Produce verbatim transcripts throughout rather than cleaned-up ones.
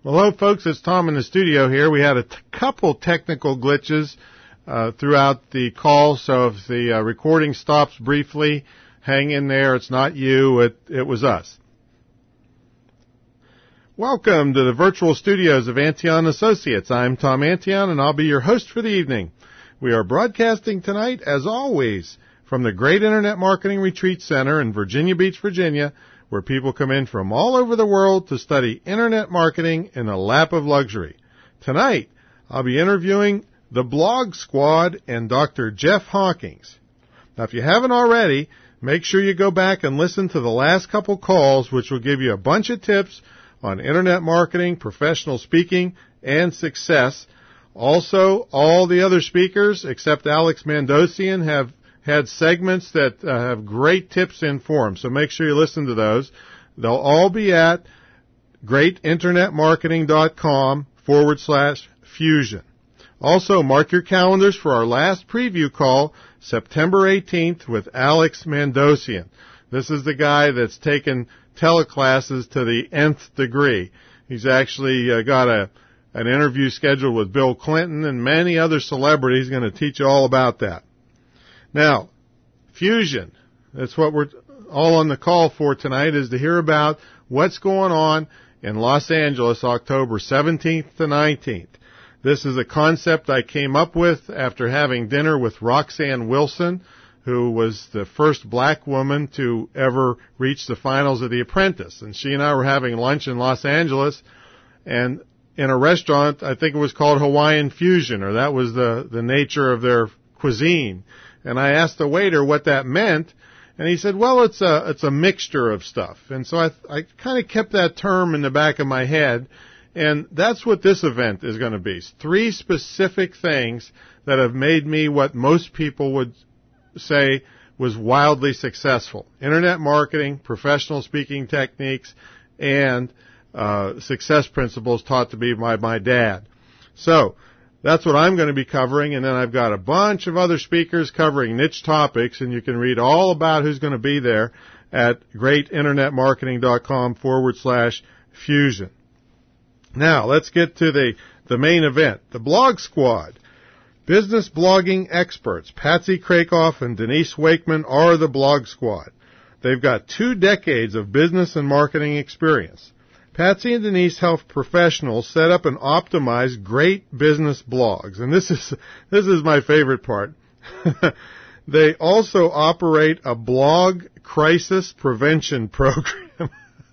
Well, hello, folks. It's Tom in the studio here. We had a t- couple technical glitches uh, throughout the call, so if the uh, recording stops briefly, hang in there. It's not you. It, it was us. Welcome to the virtual studios of Antion Associates. I'm Tom Antion, and I'll be your host for the evening. We are broadcasting tonight, as always, from the Great Internet Marketing Retreat Center in Virginia Beach, Virginia, where people come in from all over the world to study Internet marketing in a lap of luxury. Tonight, I'll be interviewing the Blog Squad and Doctor Jeff Hawkins. Now, if you haven't already, make sure you go back and listen to the last couple calls, which will give you a bunch of tips on Internet marketing, professional speaking, and success. Also, all the other speakers, except Alex Mandossian, have had segments that uh, have great tips in for them, so make sure you listen to those. They'll all be at greatinternetmarketing.com forward slash fusion. Also, mark your calendars for our last preview call, September eighteenth, with Alex Mandossian. This is the guy that's taken teleclasses to the nth degree. He's actually uh, got a an interview scheduled with Bill Clinton and many other celebrities. He's going to teach you all about that. Now, Fusion, that's what we're all on the call for tonight, is to hear about what's going on in Los Angeles, October seventeenth to nineteenth. This is a concept I came up with after having dinner with Roxanne Wilson, who was the first black woman to ever reach the finals of The Apprentice. And she and I were having lunch in Los Angeles, and in a restaurant, I think it was called Hawaiian Fusion, or that was the, the nature of their cuisine. And I asked the waiter what that meant, and he said, well, it's a it's a mixture of stuff. And so I I kind of kept that term in the back of my head, and that's what this event is going to be. Three specific things that have made me what most people would say was wildly successful. Internet marketing, professional speaking techniques, and uh, success principles taught to me by my dad. So that's what I'm going to be covering, and then I've got a bunch of other speakers covering niche topics, and you can read all about who's going to be there at greatinternetmarketing.com forward slash fusion. Now, let's get to the, the main event, the Blog Squad. Business blogging experts, Patsy Krakoff and Denise Wakeman, are the Blog Squad. They've got two decades of business and marketing experience. Patsy and Denise help professionals set up and optimize great business blogs. And this is this is my favorite part. They also operate a blog crisis prevention program.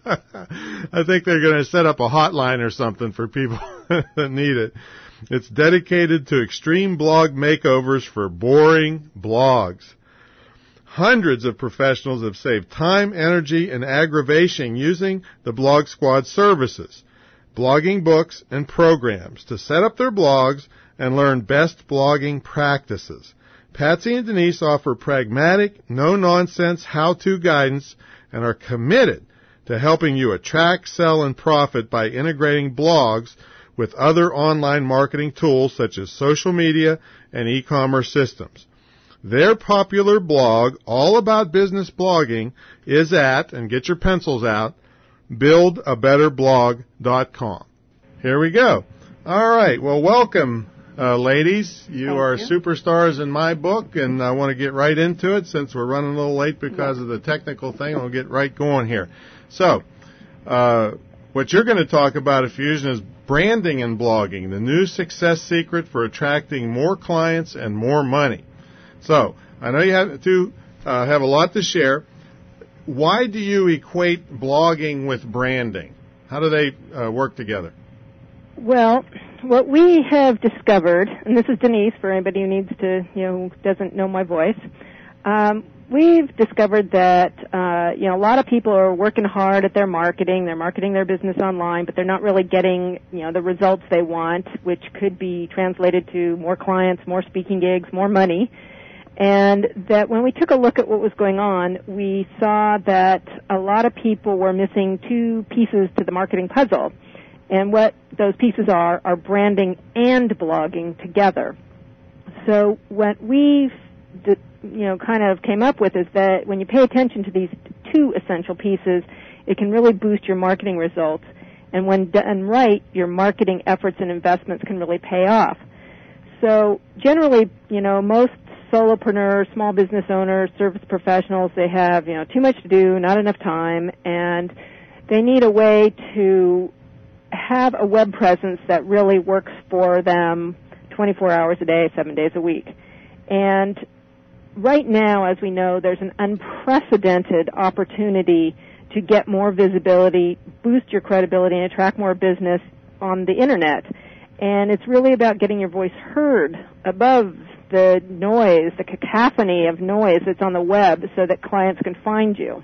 I think they're going to set up a hotline or something for people that need it. It's dedicated to extreme blog makeovers for boring blogs. Hundreds of professionals have saved time, energy, and aggravation using the Blog Squad services, blogging books, and programs to set up their blogs and learn best blogging practices. Patsy and Denise offer pragmatic, no-nonsense how-to guidance and are committed to helping you attract, sell, and profit by integrating blogs with other online marketing tools such as social media and e-commerce systems. Their popular blog, all about business blogging, is at, and get your pencils out, build a better blog dot com. Here we go. All right. Well, welcome, uh, ladies. You Thank are you. superstars in my book, and I want to get right into it since we're running a little late because of the technical thing. I'll get right going here. So, uh, what you're going to talk about at Fusion is branding and blogging, the new success secret for attracting more clients and more money. So, I know you have to uh, have a lot to share. Why do you equate blogging with branding? How do they uh, work together? Well, what we have discovered, and this is Denise for anybody who needs to, you know, who doesn't know my voice, um, we've discovered that, uh, you know, a lot of people are working hard at their marketing. They're marketing their business online, but they're not really getting, you know, the results they want, which could be translated to more clients, more speaking gigs, more money. And that when we took a look at what was going on, we saw that a lot of people were missing two pieces to the marketing puzzle. And what those pieces are, are branding and blogging together. So what we, you know, kind of came up with is that when you pay attention to these two essential pieces, it can really boost your marketing results. And when done right, your marketing efforts and investments can really pay off. So generally, you know, most solopreneurs, small business owners, service professionals, they have, you know, too much to do, not enough time, and they need a way to have a web presence that really works for them twenty-four hours a day, seven days a week. And right now, as we know, there's an unprecedented opportunity to get more visibility, boost your credibility, and attract more business on the Internet. And it's really about getting your voice heard above the noise, the cacophony of noise that's on the web so that clients can find you.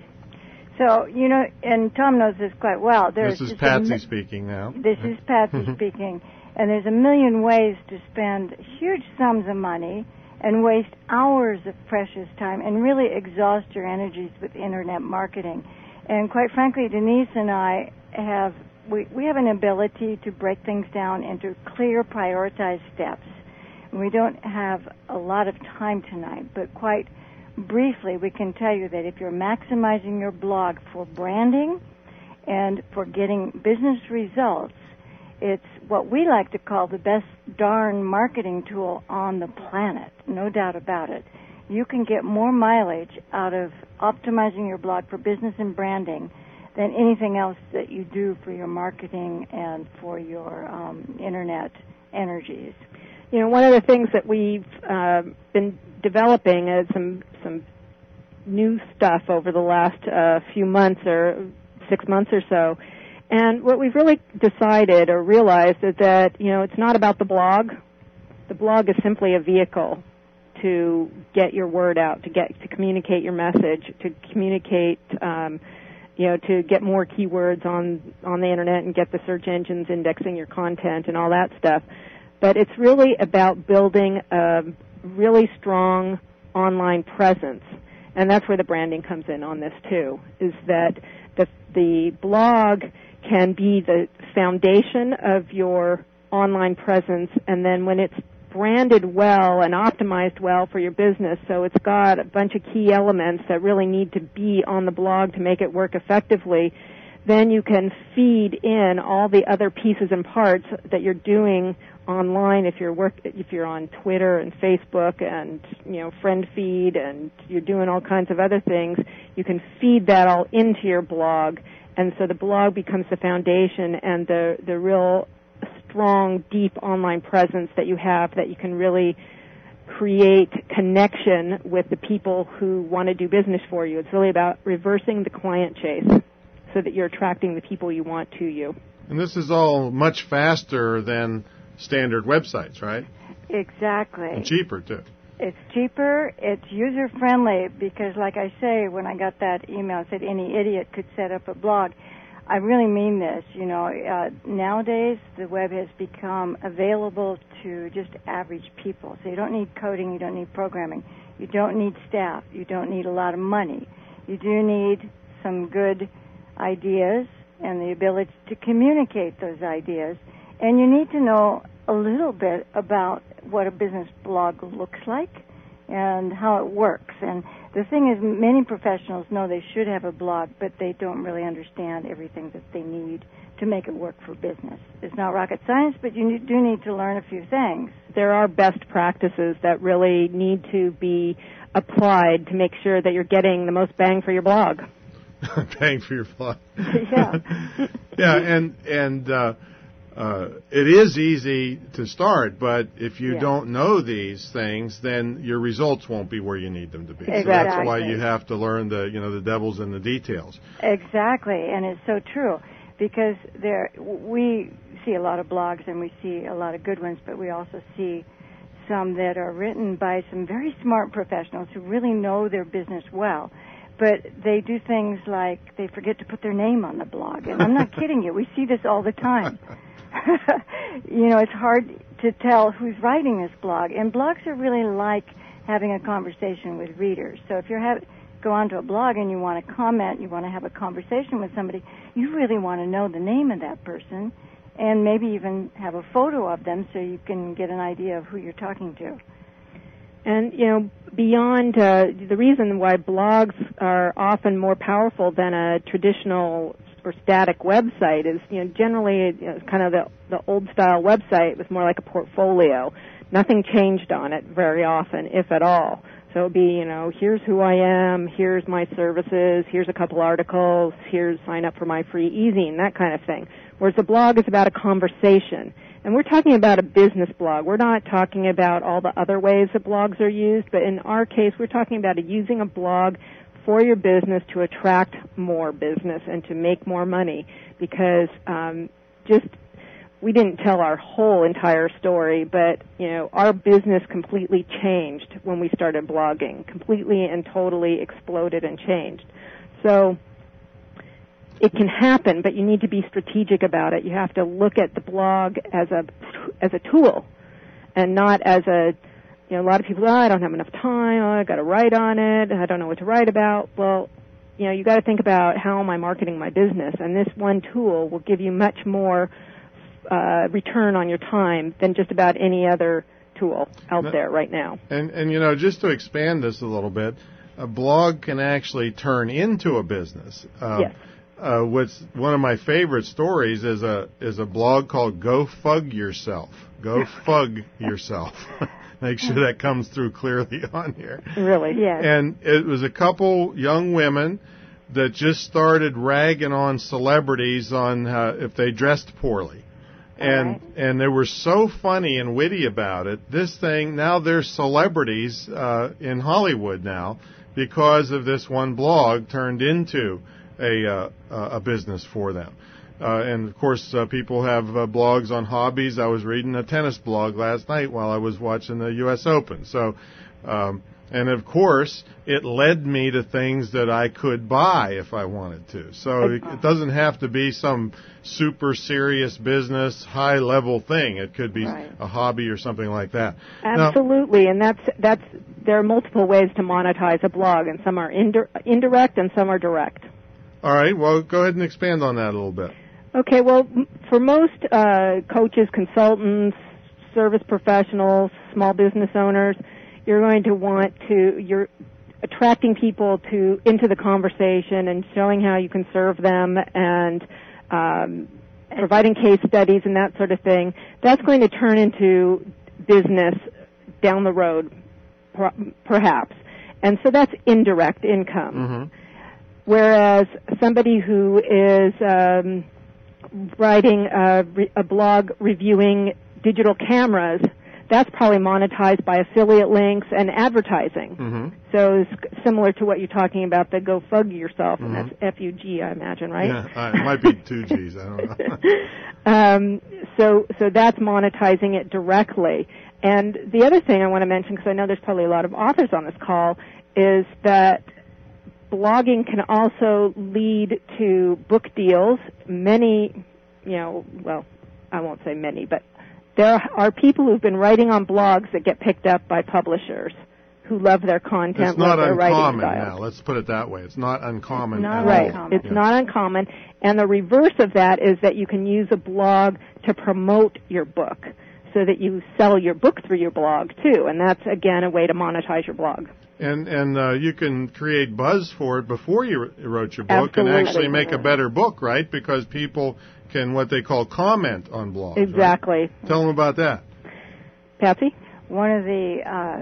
So, you know, and Tom knows this quite well. There's this is Patsy mi- speaking now. This is Patsy speaking. And there's a million ways to spend huge sums of money and waste hours of precious time and really exhaust your energies with Internet marketing. And quite frankly, Denise and I have, we, we have an ability to break things down into clear, prioritized steps. We don't have a lot of time tonight, but quite briefly, we can tell you that if you're maximizing your blog for branding and for getting business results, it's what we like to call the best darn marketing tool on the planet, no doubt about it. You can get more mileage out of optimizing your blog for business and branding than anything else that you do for your marketing and for your um, Internet energies. You know, one of the things that we've uh, been developing is some some new stuff over the last uh, few months or six months or so. And what we've really decided or realized is that, you know, it's not about the blog. The blog is simply a vehicle to get your word out, to get to communicate your message, to communicate, um, you know, to get more keywords on on the Internet and get the search engines indexing your content and all that stuff. But it's really about building a really strong online presence. And that's where the branding comes in on this too, is that the, the blog can be the foundation of your online presence, and then when it's branded well and optimized well for your business, so it's got a bunch of key elements that really need to be on the blog to make it work effectively, then you can feed in all the other pieces and parts that you're doing online. If you're work, if you're on Twitter and Facebook and, you know, friend feed, and you're doing all kinds of other things, you can feed that all into your blog, and so the blog becomes the foundation and the the real strong, deep online presence that you have, that you can really create connection with the people who want to do business for you. It's really about reversing the client chase so that you're attracting the people you want to you. And this is all much faster than standard websites, right? Exactly. And cheaper, too. It's cheaper, it's user-friendly, because like I say, when I got that email, it said any idiot could set up a blog. I really mean this. You know, uh, nowadays the web has become available to just average people. So you don't need coding, you don't need programming, you don't need staff, you don't need a lot of money. You do need some good ideas and the ability to communicate those ideas. And you need to know a little bit about what a business blog looks like and how it works. And the thing is, many professionals know they should have a blog, but they don't really understand everything that they need to make it work for business. It's not rocket science, but you do need to learn a few things. There are best practices that really need to be applied to make sure that you're getting the most bang for your blog. Bang for your blog. Yeah. Yeah, and and uh, uh, it is easy to start, but if you yeah. don't know these things, then your results won't be where you need them to be. Exactly. So that's why you have to learn the you know the devil's in the details. Exactly, and it's so true, because there we see a lot of blogs and we see a lot of good ones, but we also see some that are written by some very smart professionals who really know their business well. But they do things like they forget to put their name on the blog. And I'm not kidding you. We see this all the time. You know, it's hard to tell who's writing this blog. And blogs are really like having a conversation with readers. So if you have go onto a blog and you want to comment, you want to have a conversation with somebody, you really want to know the name of that person and maybe even have a photo of them so you can get an idea of who you're talking to. And, you know, beyond uh, the reason why blogs are often more powerful than a traditional or static website is, you know, generally you know, kind of the, the old-style website was more like a portfolio. Nothing changed on it very often, if at all. So it would be, you know, here's who I am, here's my services, here's a couple articles, here's sign up for my free e-zine, that kind of thing. Whereas the blog is about a conversation. And we're talking about a business blog. We're not talking about all the other ways that blogs are used, but in our case, we're talking about using a blog for your business to attract more business and to make more money, because um, just we didn't tell our whole entire story, but, you know, our business completely changed when we started blogging, completely and totally exploded and changed. So it can happen, but you need to be strategic about it. You have to look at the blog as a as a tool and not as a, you know, a lot of people, oh, I don't have enough time, oh, I got to write on it, I don't know what to write about. Well, you know, you got to think about how am I marketing my business, and this one tool will give you much more Uh, return on your time than just about any other tool out no, there right now. And, and, you know, just to expand this a little bit, a blog can actually turn into a business. Uh, yes. Uh, what's one of my favorite stories is a is a blog called Go Fug Yourself. Go Fug Yourself. Make sure that comes through clearly on here. Really? Yes. And it was a couple young women that just started ragging on celebrities on uh, if they dressed poorly. And right. and they were so funny and witty about it. This thing, now they're celebrities uh, in Hollywood now because of this one blog turned into a uh, a business for them. Uh, and, of course, uh, people have uh, blogs on hobbies. I was reading a tennis blog last night while I was watching the U S Open. So, um, and, of course, it led me to things that I could buy if I wanted to. So it, it doesn't have to be some super serious business, high-level thing. It could be right. a hobby or something like that. Absolutely, now, and that's that's there are multiple ways to monetize a blog, and some are indi- indirect and some are direct. All right, well, go ahead and expand on that a little bit. Okay, well, for most uh, coaches, consultants, service professionals, small business owners, you're going to want to, you're attracting people to into the conversation and showing how you can serve them and um, providing case studies and that sort of thing. That's going to turn into business down the road, per- perhaps. And so that's indirect income. Mm-hmm. Whereas somebody who is um, writing a, re- a blog reviewing digital cameras, that's probably monetized by affiliate links and advertising. Mm-hmm. So it's similar to what you're talking about, the Go Fug Yourself, mm-hmm. and that's F U G, I imagine, right? Yeah, uh, it might be two G's, I don't know. um, so, so that's monetizing it directly. And the other thing I want to mention, because I know there's probably a lot of authors on this call, is that blogging can also lead to book deals. Many, you know, well, I won't say many, but there are people who've been writing on blogs that get picked up by publishers who love their content, it's not love their writing uncommon style. Now. Let's put it that way. It's not uncommon It's not at right. all. uncommon. It's yeah. not uncommon. And the reverse of that is that you can use a blog to promote your book so that you sell your book through your blog, too. And that's, again, a way to monetize your blog. And and uh, you can create buzz for it before you wrote your book Absolutely. and actually make a better book, right? Because people can, what they call, comment on blogs. Exactly. Right? Tell them about that. Patsy? One of the,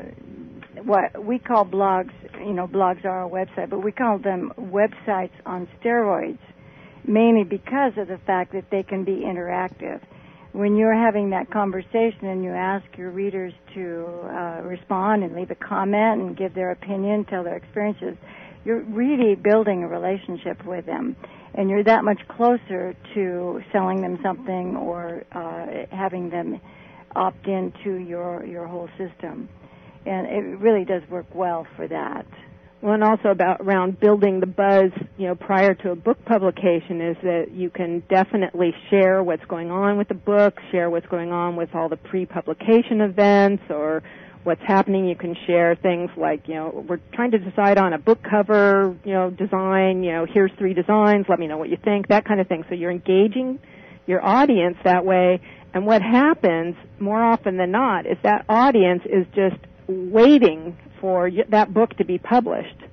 uh, what we call blogs, you know, blogs are a website, but we call them websites on steroids, mainly because of the fact that they can be interactive. When you're having that conversation and you ask your readers to uh, respond and leave a comment and give their opinion, tell their experiences, you're really building a relationship with them. And you're that much closer to selling them something or uh, having them opt into your, your whole system. And it really does work well for that. Well, and also about around building the buzz, you know, prior to a book publication is that you can definitely share what's going on with the book, share what's going on with all the pre-publication events or what's happening. You can share things like, you know, we're trying to decide on a book cover, you know, design, you know, here's three designs, let me know what you think, that kind of thing. So you're engaging your audience that way. And what happens more often than not is that audience is just waiting for that book to be published.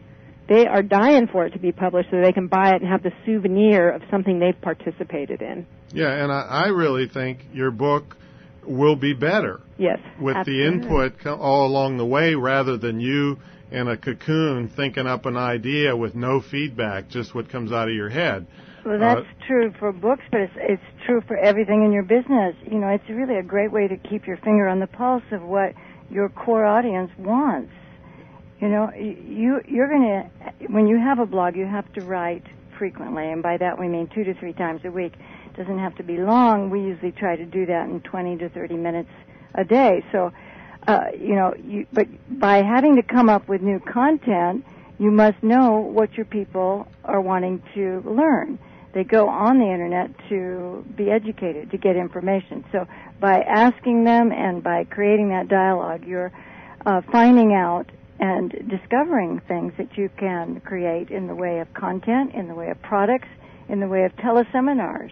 they are dying for it to be published so they can buy it and have the souvenir of something they've participated in. Yeah, and I, I really think your book will be better. Yes, with absolutely. the input co- all along the way, rather than you in a cocoon thinking up an idea with no feedback, just what comes out of your head. Well, that's uh, true for books, but it's, it's true for everything in your business. You know, it's really a great way to keep your finger on the pulse of what your core audience wants. You know, you, you're going to, when you have a blog, you have to write frequently, and by that we mean two to three times a week. It doesn't have to be long. We usually try to do that in twenty to thirty minutes a day. So, uh, you know, you, but by having to come up with new content, you must know what your people are wanting to learn. They go on the internet to be educated, to get information. So by asking them and by creating that dialogue, you're uh, finding out and discovering things that you can create in the way of content, in the way of products, in the way of teleseminars.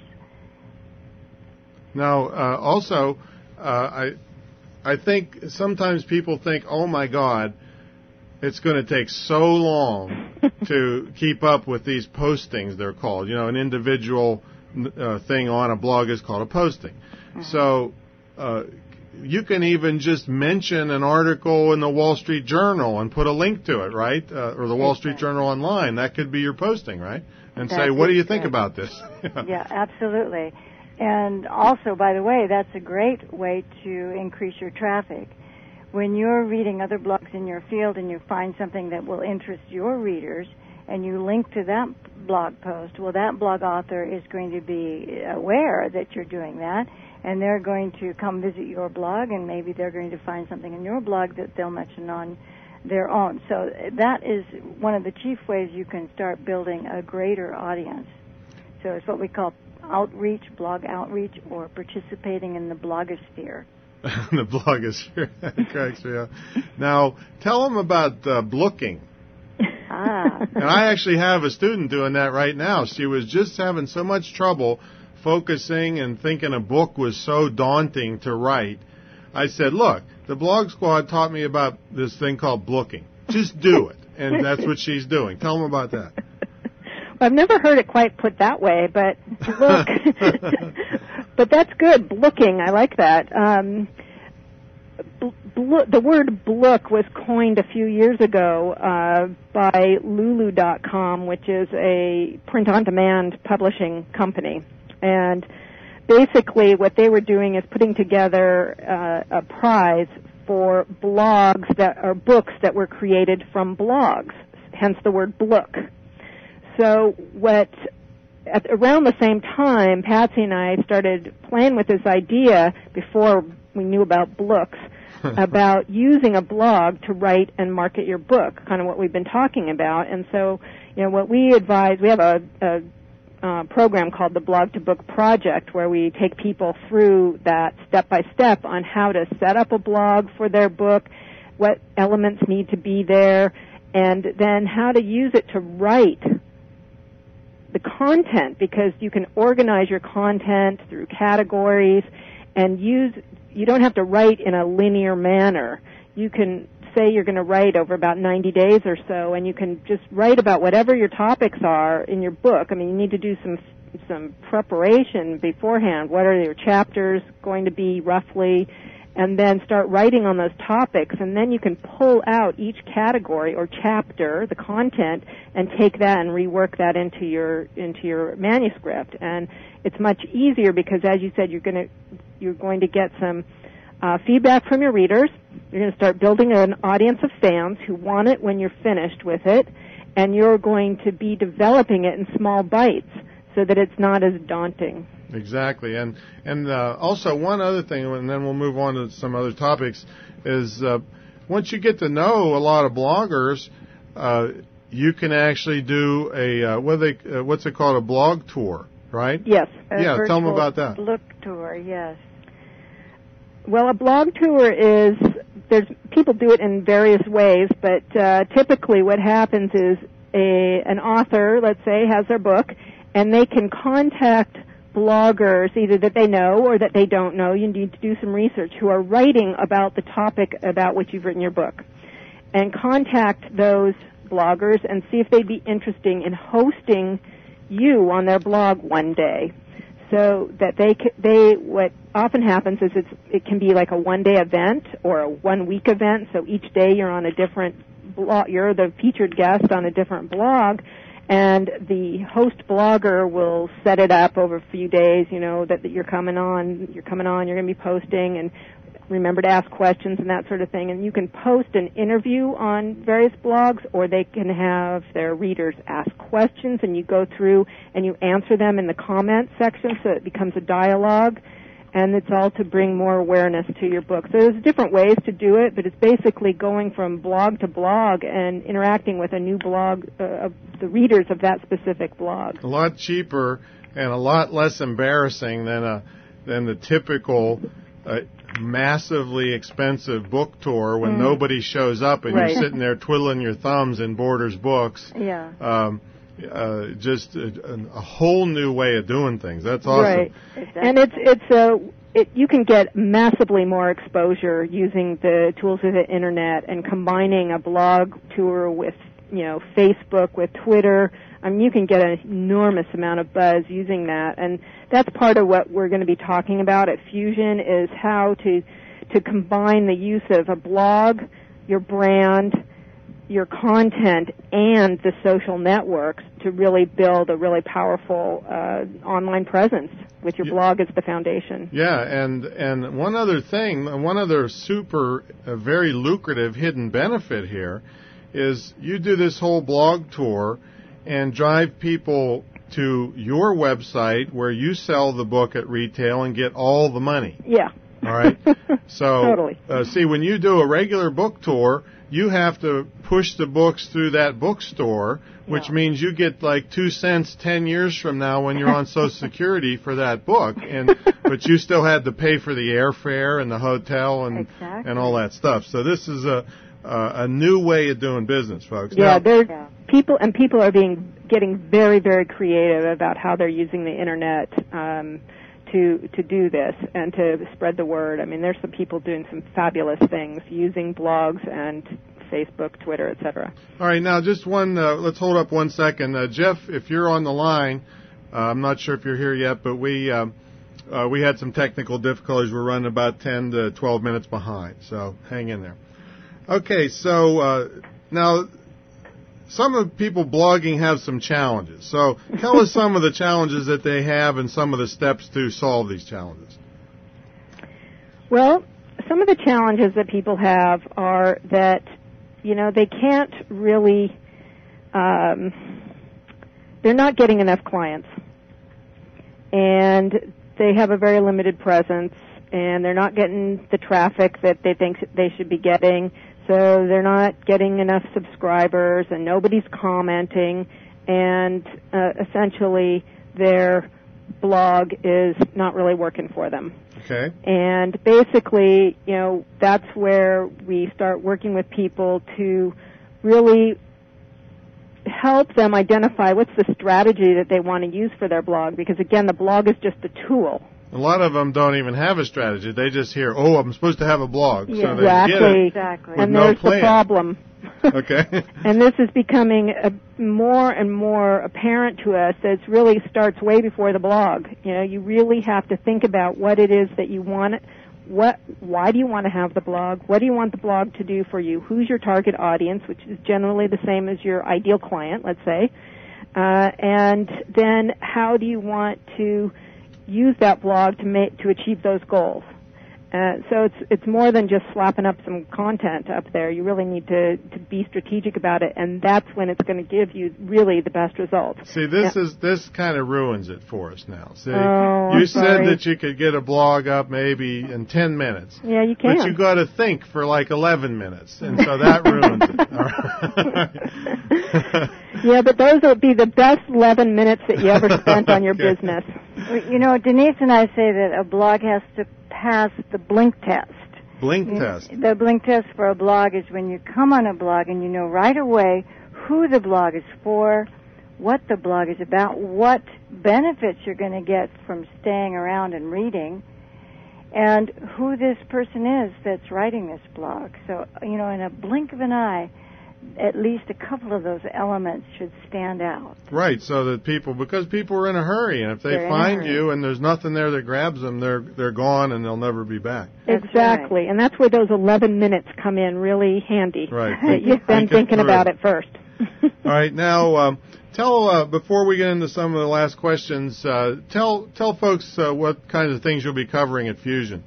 Now, uh, also, uh, I I think sometimes people think, oh my God, it's going to take so long to keep up with these postings, they're called. You know, an individual uh, thing on a blog is called a posting. Mm-hmm. So uh, you can even just mention an article in the Wall Street Journal and put a link to it, right? Uh, or the Wall Street Journal online. That could be your posting, right? And That's say, what do you good. think about this? Yeah, absolutely. And also, by the way, that's a great way to increase your traffic. When you're reading other blogs in your field and you find something that will interest your readers and you link to that blog post, well, that blog author is going to be aware that you're doing that, and they're going to come visit your blog, and maybe they're going to find something in your blog that they'll mention on their own. So that is one of the chief ways you can start building a greater audience. So it's what we call outreach, blog outreach, or participating in the blogosphere. The blogosphere. That cracks me up. Now, tell them about uh, Blooking. Ah. And I actually have a student doing that right now. She was just having so much trouble focusing and thinking a book was so daunting to write. I said, look, the Blog Squad taught me about this thing called Blooking. Just do it. And that's what she's doing. Tell them about that. Well, I've never heard it quite put that way, but look. But that's good. Blooking, I like that. Um, bl- bl- the word blook was coined a few years ago uh, by Lulu dot com, which is a print-on-demand publishing company. And basically what they were doing is putting together uh, a prize for blogs that are books that were created from blogs, hence the word blook. So what... At around the same time, Patsy and I started playing with this idea before we knew about books, about using a blog to write and market your book, kind of what we've been talking about. And so, you know, what we advise, we have a, a uh, program called the Blog to Book Project, where we take people through that step by step on how to set up a blog for their book, what elements need to be there, and then how to use it to write the content, because you can organize your content through categories and use, you don't have to write in a linear manner. You can say you're going to write over about ninety days or so, and you can just write about whatever your topics are in your book. I mean, you need to do some some preparation beforehand. What are your chapters going to be roughly? And then start writing on those topics, and then you can pull out each category or chapter, the content, and take that and rework that into your into your manuscript. And it's much easier because, as you said, you're going to you're going to get some uh, feedback from your readers. You're going to start building an audience of fans who want it when you're finished with it, and you're going to be developing it in small bites so that it's not as daunting. Exactly, and and uh, also one other thing, and then we'll move on to some other topics, is uh, once you get to know a lot of bloggers, uh, you can actually do a uh, what they uh, what's it called, a blog tour, right? Yes. A yeah, tell them about that. Book tour, yes. Well, a blog tour is, there's people do it in various ways, but uh, typically what happens is a an author, let's say, has their book, and they can contact bloggers, either that they know or that they don't know, you need to do some research, who are writing about the topic about which you've written your book, and contact those bloggers and see if they'd be interested in hosting you on their blog one day. So that they, they, what often happens is it's, it can be like a one-day event or a one-week event. So each day you're on a different blog, you're the featured guest on a different blog, and the host blogger will set it up over a few days. You know that, that you're coming on, you're coming on, you're going to be posting, and remember to ask questions and that sort of thing. And you can post an interview on various blogs, or they can have their readers ask questions, and you go through and you answer them in the comments section, so it becomes a dialogue. And it's all to bring more awareness to your book. So there's different ways to do it, but it's basically going from blog to blog and interacting with a new blog, uh, the readers of that specific blog. A lot cheaper and a lot less embarrassing than a than the typical uh, massively expensive book tour when mm. nobody shows up and right. you're sitting there twiddling your thumbs in Borders Books. Yeah. Um, Uh, just a, a whole new way of doing things. That's awesome. Right, exactly. And it's it's a it, you can get massively more exposure using the tools of the internet and combining a blog tour with you know Facebook, with Twitter. I mean, you can get an enormous amount of buzz using that, and that's part of what we're going to be talking about at Fusion is how to to combine the use of a blog, your brand, your content, and the social networks to really build a really powerful uh, online presence with your yeah. blog as the foundation. Yeah, and and one other thing, one other super, uh, very lucrative hidden benefit here is you do this whole blog tour and drive people to your website where you sell the book at retail and get all the money. Yeah. All right? So, totally. uh, see, when you do a regular book tour, you have to push the books through that bookstore, which yeah. means you get like two cents ten years from now when you're on Social Security for that book, and but you still had to pay for the airfare and the hotel and exactly. and all that stuff. So this is a uh, a new way of doing business, folks. Yeah, now, there's yeah. people and people are being getting very very creative about how they're using the internet. Um, to to do this and to spread the word. I mean, there's some people doing some fabulous things using blogs and Facebook, Twitter, et cetera. All right, now just one, uh, let's hold up one second. Uh, Jeff, if you're on the line, uh, I'm not sure if you're here yet, but we um, uh, we had some technical difficulties. We're running about ten to twelve minutes behind, so hang in there. Okay, so uh, now some of the people blogging have some challenges. So tell us some of the challenges that they have and some of the steps to solve these challenges. Well, some of the challenges that people have are that, you know, they can't really, um, they're not getting enough clients. And they have a very limited presence, and they're not getting the traffic that they think they should be getting. So they're not getting enough subscribers, and nobody's commenting, and uh, essentially their blog is not really working for them. Okay. And basically, you know, that's where we start working with people to really help them identify what's the strategy that they want to use for their blog, because again, the blog is just a tool. A lot of them don't even have a strategy. They just hear, oh, I'm supposed to have a blog. Yeah, so they exactly. get it Exactly. with And no there's plan. the problem. Okay. And this is becoming a, more and more apparent to us that it really starts way before the blog. You know, you really have to think about what it is that you want. What, why do you want to have the blog? What do you want the blog to do for you? Who's your target audience, which is generally the same as your ideal client, let's say. Uh, and then how do you want to use that blog to make to achieve those goals? Uh, so it's it's more than just slapping up some content up there. You really need to, to be strategic about it, and that's when it's going to give you really the best results. See, this yeah. is this kind of ruins it for us now. See, oh, you I'm said sorry. that you could get a blog up maybe in ten minutes. Yeah, you can. But you got to think for like eleven minutes, and so that ruins it. Yeah, but those will be the best eleven minutes that you ever spent on your Okay. business. You know, Denise and I say that a blog has to pass the blink test. Blink You- test. The blink test for a blog is when you come on a blog and you know right away who the blog is for, what the blog is about, what benefits you're going to get from staying around and reading, and who this person is that's writing this blog. So, you know, in a blink of an eye, at least a couple of those elements should stand out. Right, so that people, because people are in a hurry, and if they They're find you and there's nothing there that grabs them, they're they're gone and they'll never be back. That's exactly, right. And that's where those eleven minutes come in really handy. Right. That you've been thinking about it first. All right, now um, tell uh, before we get into some of the last questions, uh, tell tell folks uh, what kinds of things you'll be covering at Fusion.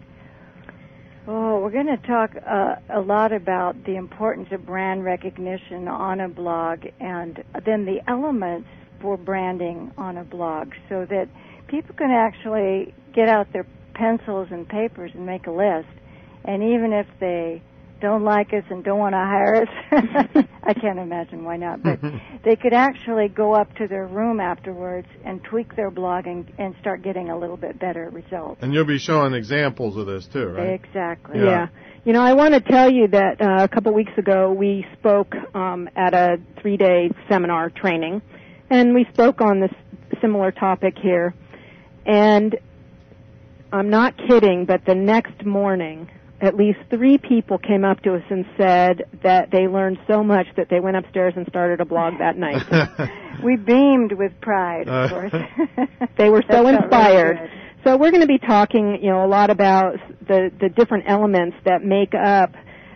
Oh, we're going to talk uh, a lot about the importance of brand recognition on a blog, and then the elements for branding on a blog, so that people can actually get out their pencils and papers and make a list. And even if they don't like us and don't want to hire us, I can't imagine why not, but they could actually go up to their room afterwards and tweak their blog and, and start getting a little bit better results. And you'll be showing examples of this too, right? Exactly. Yeah. yeah. You know, I want to tell you that uh, a couple weeks ago we spoke um, at a three-day seminar training, and we spoke on this similar topic here. And I'm not kidding, but the next morning, at least three people came up to us and said that they learned so much that they went upstairs and started a blog that night. We beamed with pride, of Uh, course. They were so That felt inspired. really good. So we're going to be talking, you know, a lot about the, the different elements that make up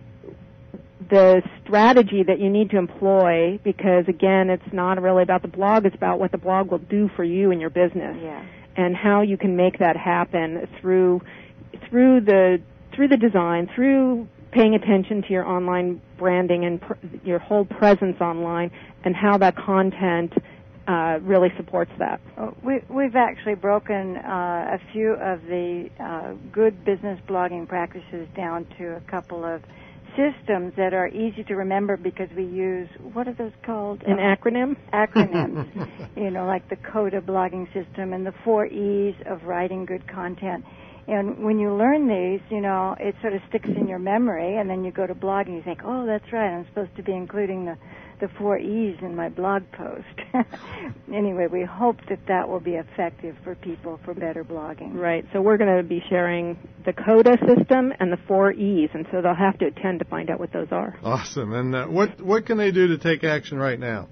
the strategy that you need to employ, because, again, it's not really about the blog. It's about what the blog will do for you and your business, Yeah. and how you can make that happen through through the through the design, through paying attention to your online branding and pr- your whole presence online, and how that content uh, really supports that. We, we've actually broken uh, a few of the uh, good business blogging practices down to a couple of systems that are easy to remember, because we use, what are those called? An Uh, acronym? Acronyms, you know, like the CODA blogging system and the four E's of writing good content. And when you learn these, you know, it sort of sticks in your memory, and then you go to blog and you think, oh, that's right, I'm supposed to be including the, the four E's in my blog post. Anyway, we hope that that will be effective for people for better blogging. Right. So we're going to be sharing the CODA system and the four E's, and so they'll have to attend to find out what those are. Awesome. And uh, what what can they do to take action right now?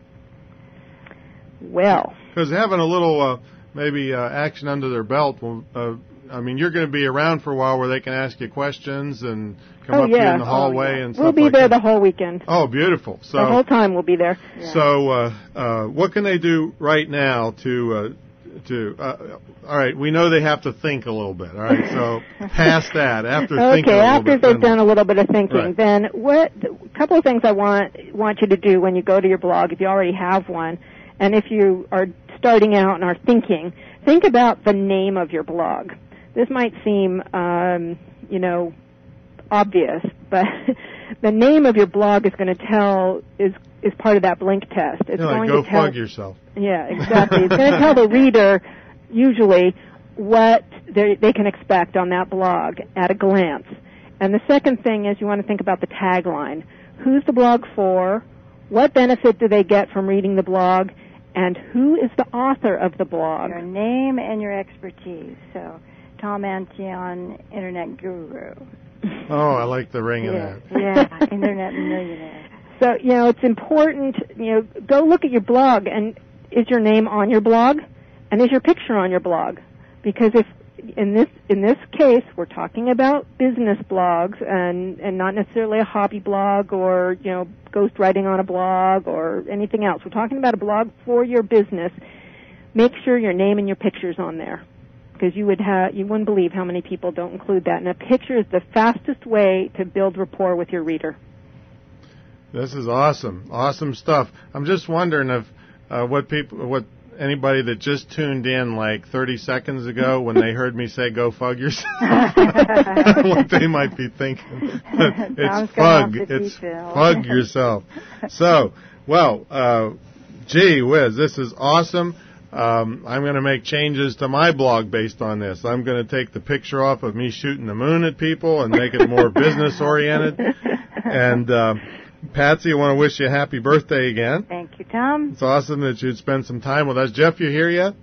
Well, Because having a little uh, maybe uh, action under their belt will. Uh, I mean, you're going to be around for a while where they can ask you questions and come oh, up yeah. to you in the hallway Oh, yeah. and stuff we'll be like there that. the whole weekend. Oh, beautiful. So the whole time we'll be there. Yeah. So, uh, uh, what can they do right now to, uh, to, uh, all right, we know they have to think a little bit, all right, so past that, after thinking Okay, a little after bit. they've then- done a little bit of thinking, Right. then what, a couple of things I want, want you to do when you go to your blog, if you already have one, and if you are starting out and are thinking, think about the name of your blog. This might seem, um, you know, obvious, but the name of your blog is going to tell, is is part of that blink test. It's You know, like, going go to tell, plug yourself. Yeah, exactly. It's going to tell the reader, usually, what they they can expect on that blog at a glance. And the second thing is you want to think about the tagline. Who's the blog for? What benefit do they get from reading the blog? And who is the author of the blog? Your name and your expertise. So, Tom Antion, Internet Guru. Oh, I like the ring of Yeah, that. yeah, Internet Millionaire. So, you know, it's important, you know, go look at your blog, and is your name on your blog? And is your picture on your blog? Because if, in this in this case, we're talking about business blogs and, and not necessarily a hobby blog or, you know, ghostwriting on a blog or anything else. We're talking about a blog for your business. Make sure your name and your picture's on there, because you would have you wouldn't believe how many people don't include that. And a picture is the fastest way to build rapport with your reader. This is awesome. Awesome stuff. I'm just wondering if uh, what people, what anybody that just tuned in like thirty seconds ago when they heard me say "go fug yourself," what they might be thinking. It's fug. It's fug yourself. So, well, uh, gee whiz, this is awesome. Um, I'm going to make changes to my blog based on this. I'm going to take the picture off of me shooting the moon at people and make it more business oriented. And uh, Patsy, I want to wish you a happy birthday again. Thank you, Tom. It's awesome that you'd spend some time with us. Jeff, you here yet?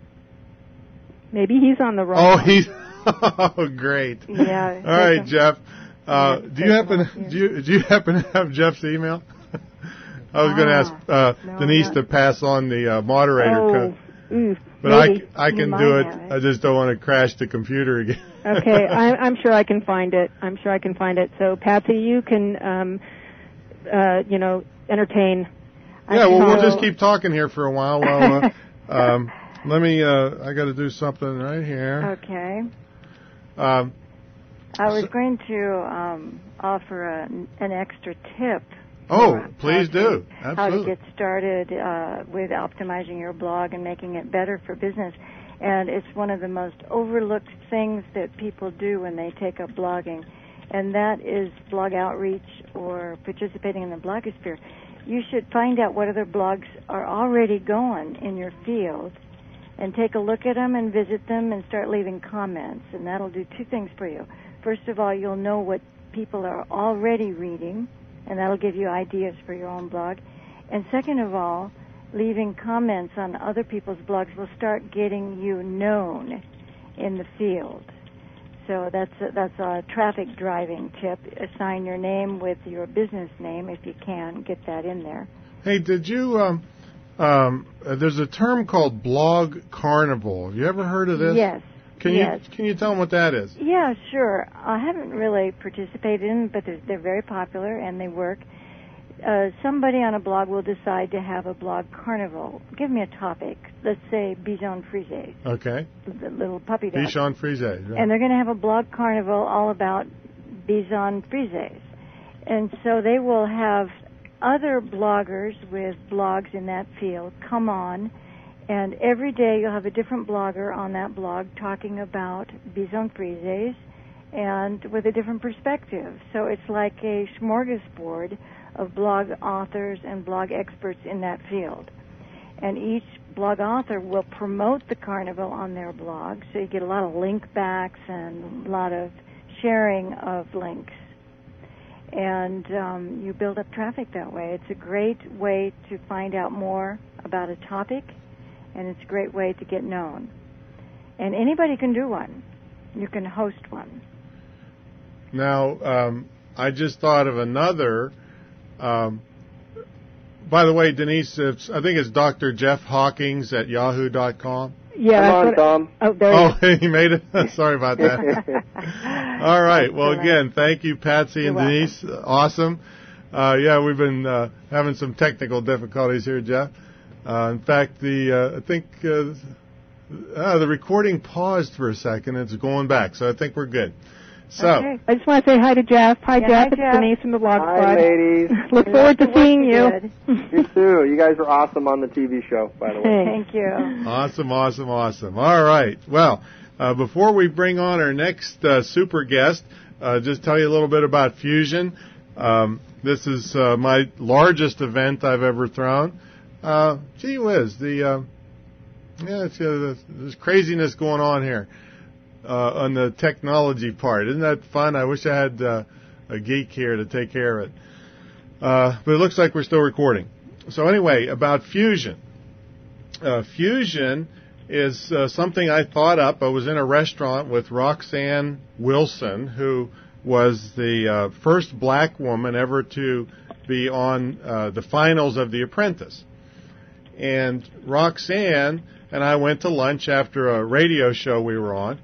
Maybe he's on the road. Oh, he's oh great. Yeah. All right, Jeff. Uh, do you happen do you do you happen to have Jeff's email? I was ah, going to ask uh, no, Denise not. to pass on the uh, moderator oh, code. Ooh, but maybe. I, I can do it. it. I just don't want to crash the computer again. Okay, I, I'm sure I can find it. I'm sure I can find it. So, Patsy, you can, um, uh, you know, entertain. Yeah, well, we'll just keep talking here for a while. While uh, um, let me. Uh, I got to do something right here. Okay. Um, I was so, going to um, offer a, an extra tip. Oh, please to, do. Absolutely. How to get started uh, with optimizing your blog and making it better for business. And it's one of the most overlooked things that people do when they take up blogging, and that is blog outreach or participating in the blogosphere. You should find out what other blogs are already going in your field and take a look at them and visit them and start leaving comments, and that'll do two things for you. First of all, you'll know what people are already reading, and that'll give you ideas for your own blog. And second of all, leaving comments on other people's blogs will start getting you known in the field. So that's a, that's a traffic driving tip. Assign your name with your business name if you can. Get that in there. Hey, did you, um, um, uh, there's a term called blog carnival. Have you ever heard of this? Yes. Can yes. you can you tell them what that is? Yeah, sure. I haven't really participated in, but they're, they're very popular and they work. Uh, somebody on a blog will decide to have a blog carnival. Give me a topic. Let's say Bichon Frise. Okay. The little puppy dog. Bichon Frise. Right. And they're going to have a blog carnival all about Bichon Frises. And so they will have other bloggers with blogs in that field come on, and every day you'll have a different blogger on that blog talking about Bichon Frises and with a different perspective. So it's like a smorgasbord of blog authors and blog experts in that field. And each blog author will promote the carnival on their blog, so you get a lot of link backs and a lot of sharing of links. And um, you build up traffic that way. It's a great way to find out more about a topic, and it's a great way to get known. And anybody can do one. You can host one. Now, um, I just thought of another. Um, by the way, Denise, it's, I think it's Doctor Jeff Hawkins at yahoo dot com. Yeah. Come on, Tom. Oh, there oh he made it. Sorry about that. All right. Well, again, thank you, Patsy and You're Denise. welcome. Awesome. Uh, yeah, we've been uh, having some technical difficulties here, Jeff. Uh, in fact, the uh, I think uh, uh, the recording paused for a second. It's going back, so I think we're good. So okay. I just want to say hi to Jeff. Hi, yeah, Jeff. Hi, it's Jeff. Denise from the Blog Hi, Squad. ladies. Look forward to seeing you. You too. You guys are awesome on the T V show, by the way. Thank you. Awesome, awesome, awesome. All right. Well, uh, before we bring on our next uh, super guest, uh, just tell you a little bit about Fusion. Um, this is uh, my largest event I've ever thrown. Uh, gee whiz, the uh, yeah, it's, uh, there's craziness going on here. Uh, on the technology part. Isn't that fun? I wish I had uh, a geek here to take care of it. Uh, but it looks like we're still recording. So anyway, about Fusion. Uh, Fusion is uh, something I thought up. I was in a restaurant with Roxanne Wilson, who was the uh, first black woman ever to be on uh, the finals of The Apprentice. And Roxanne and I went to lunch after a radio show we were on.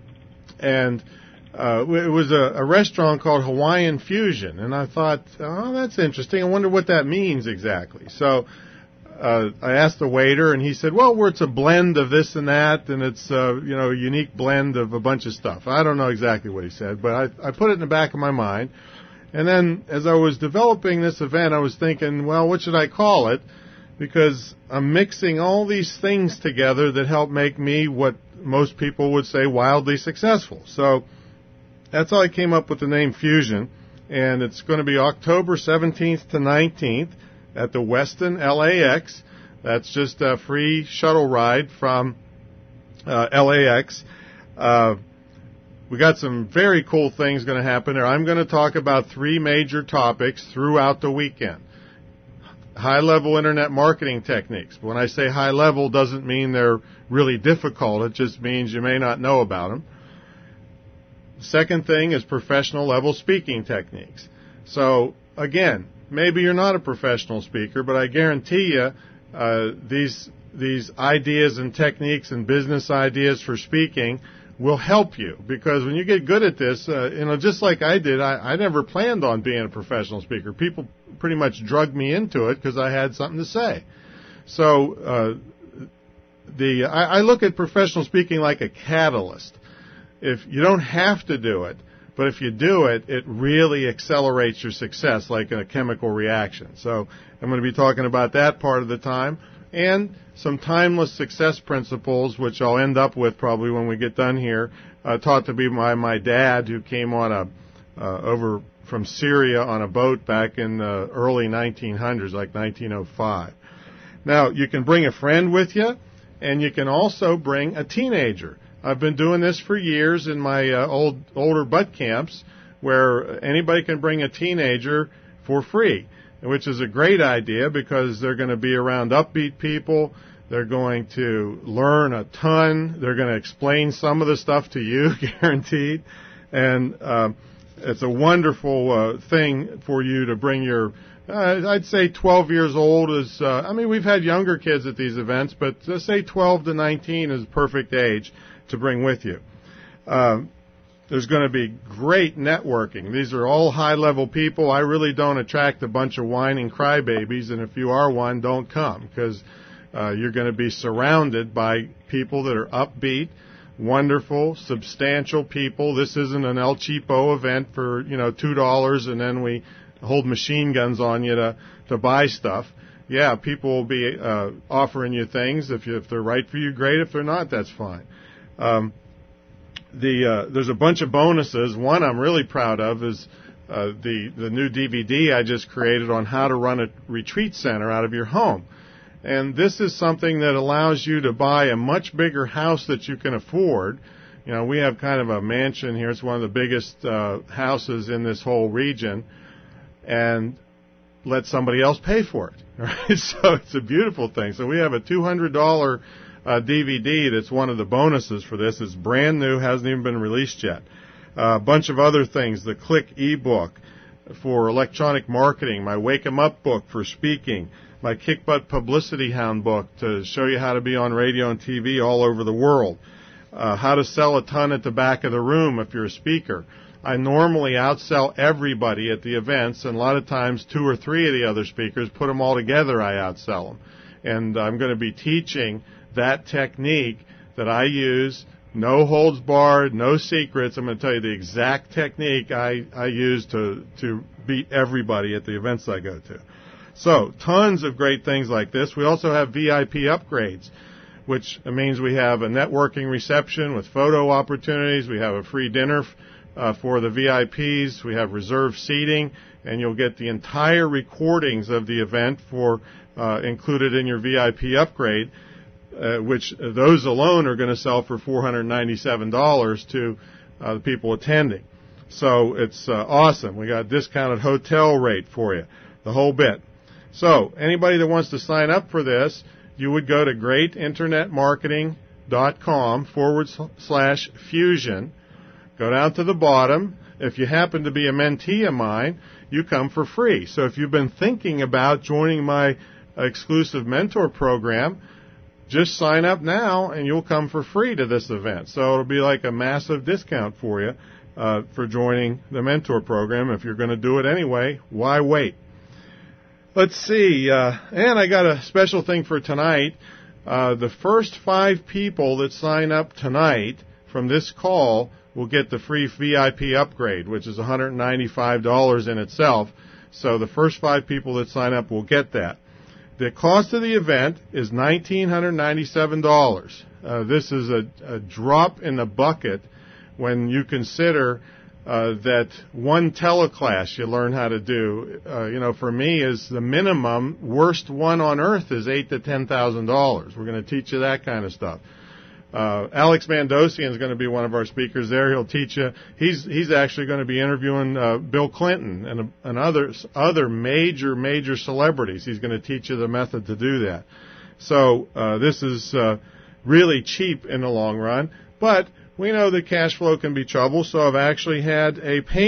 And uh, it was a, a restaurant called Hawaiian Fusion. And I thought, oh, that's interesting. I wonder what that means exactly. So uh, I asked the waiter, and he said, well, it's a blend of this and that, and it's uh, you know, a unique blend of a bunch of stuff. I don't know exactly what he said, but I, I put it in the back of my mind. And then as I was developing this event, I was thinking, well, what should I call it? Because I'm mixing all these things together that help make me what most people would say wildly successful. So that's how I came up with the name Fusion. And it's going to be October seventeenth to nineteenth at the Westin L A X. That's just a free shuttle ride from uh, L A X. Uh, we got some very cool things going to happen there. I'm going to talk about three major topics throughout the weekend. High-level internet marketing techniques. When I say high-level, doesn't mean they're really difficult. It just means you may not know about them. The second thing is professional-level speaking techniques. So, again, maybe you're not a professional speaker, but I guarantee you uh, these these ideas and techniques and business ideas for speaking will help you, because when you get good at this, uh, you know, just like I did, I, I never planned on being a professional speaker. People pretty much drugged me into it because I had something to say. So uh, the I, I look at professional speaking like a catalyst. If you don't have to do it, but if you do it, it really accelerates your success like a chemical reaction. So I'm going to be talking about that part of the time, and some timeless success principles, which I'll end up with probably when we get done here, uh, taught to me by my dad, who came on a uh, over from Syria on a boat back in the early nineteen hundreds, like nineteen oh five. Now, you can bring a friend with you, and you can also bring a teenager. I've been doing this for years in my uh, old older butt camps, where anybody can bring a teenager for free, which is a great idea because they're going to be around upbeat people. They're going to learn a ton. They're going to explain some of the stuff to you, guaranteed. And uh, it's a wonderful uh, thing for you to bring your, uh, I'd say twelve years old is, uh, I mean, we've had younger kids at these events, but let's say twelve to nineteen is perfect age to bring with you. Uh, There's going to be great networking. These are all high-level people. I really don't attract a bunch of whining crybabies, and if you are one, don't come, because uh, you're going to be surrounded by people that are upbeat, wonderful, substantial people. This isn't an El Cheapo event for, you know, two dollars, and then we hold machine guns on you to, to buy stuff. Yeah, people will be uh, offering you things. If, you, if they're right for you, great. If they're not, that's fine. Um, The uh, there's a bunch of bonuses. One I'm really proud of is uh, the the new D V D I just created on how to run a retreat center out of your home. And this is something that allows you to buy a much bigger house that you can afford. You know, we have kind of a mansion here. It's one of the biggest uh, houses in this whole region, and let somebody else pay for it. Right? So it's a beautiful thing. So we have a two hundred dollars Uh, D V D that's one of the bonuses for this. It's brand new, hasn't even been released yet. Uh, a bunch of other things, the Click ebook for electronic marketing, my Wake 'em Up book for speaking, my Kick Butt Publicity Hound book to show you how to be on radio and T V all over the world, uh, how to sell a ton at the back of the room if you're a speaker. I normally outsell everybody at the events, and a lot of times two or three of the other speakers, put them all together, I outsell them. And I'm going to be teaching that technique that I use, no holds barred, no secrets. I'm going to tell you the exact technique I, I use to, to beat everybody at the events I go to. So, tons of great things like this. We also have V I P upgrades, which means we have a networking reception with photo opportunities. We have a free dinner uh, for the V I Ps. We have reserved seating, and you'll get the entire recordings of the event for uh, included in your V I P upgrade. Uh, which uh, those alone are going to sell for four hundred ninety-seven dollars to uh, the people attending. So it's uh, awesome. We got a discounted hotel rate for you, the whole bit. So anybody that wants to sign up for this, you would go to greatinternetmarketing.com forward slash fusion. Go down to the bottom. If you happen to be a mentee of mine, you come for free. So if you've been thinking about joining my exclusive mentor program, just sign up now, and you'll come for free to this event. So it'll be like a massive discount for you uh, for joining the mentor program. If you're going to do it anyway, why wait? Let's see. Uh, and I got a special thing for tonight. Uh, the first five people that sign up tonight from this call will get the free V I P upgrade, which is one hundred ninety-five dollars in itself. So the first five people that sign up will get that. The cost of the event is one thousand nine hundred ninety-seven dollars. Uh, this is a, a drop in the bucket when you consider uh, that one teleclass you learn how to do. Uh, you know, for me, is the minimum worst one on earth is eight to ten thousand dollars. We're going to teach you that kind of stuff. Uh, Alex Mandosian is going to be one of our speakers there. He'll teach you. He's he's actually going to be interviewing uh, Bill Clinton and and others other major major celebrities. He's going to teach you the method to do that. So uh, this is uh, really cheap in the long run, but we know that cash flow can be trouble. So I've actually had a payment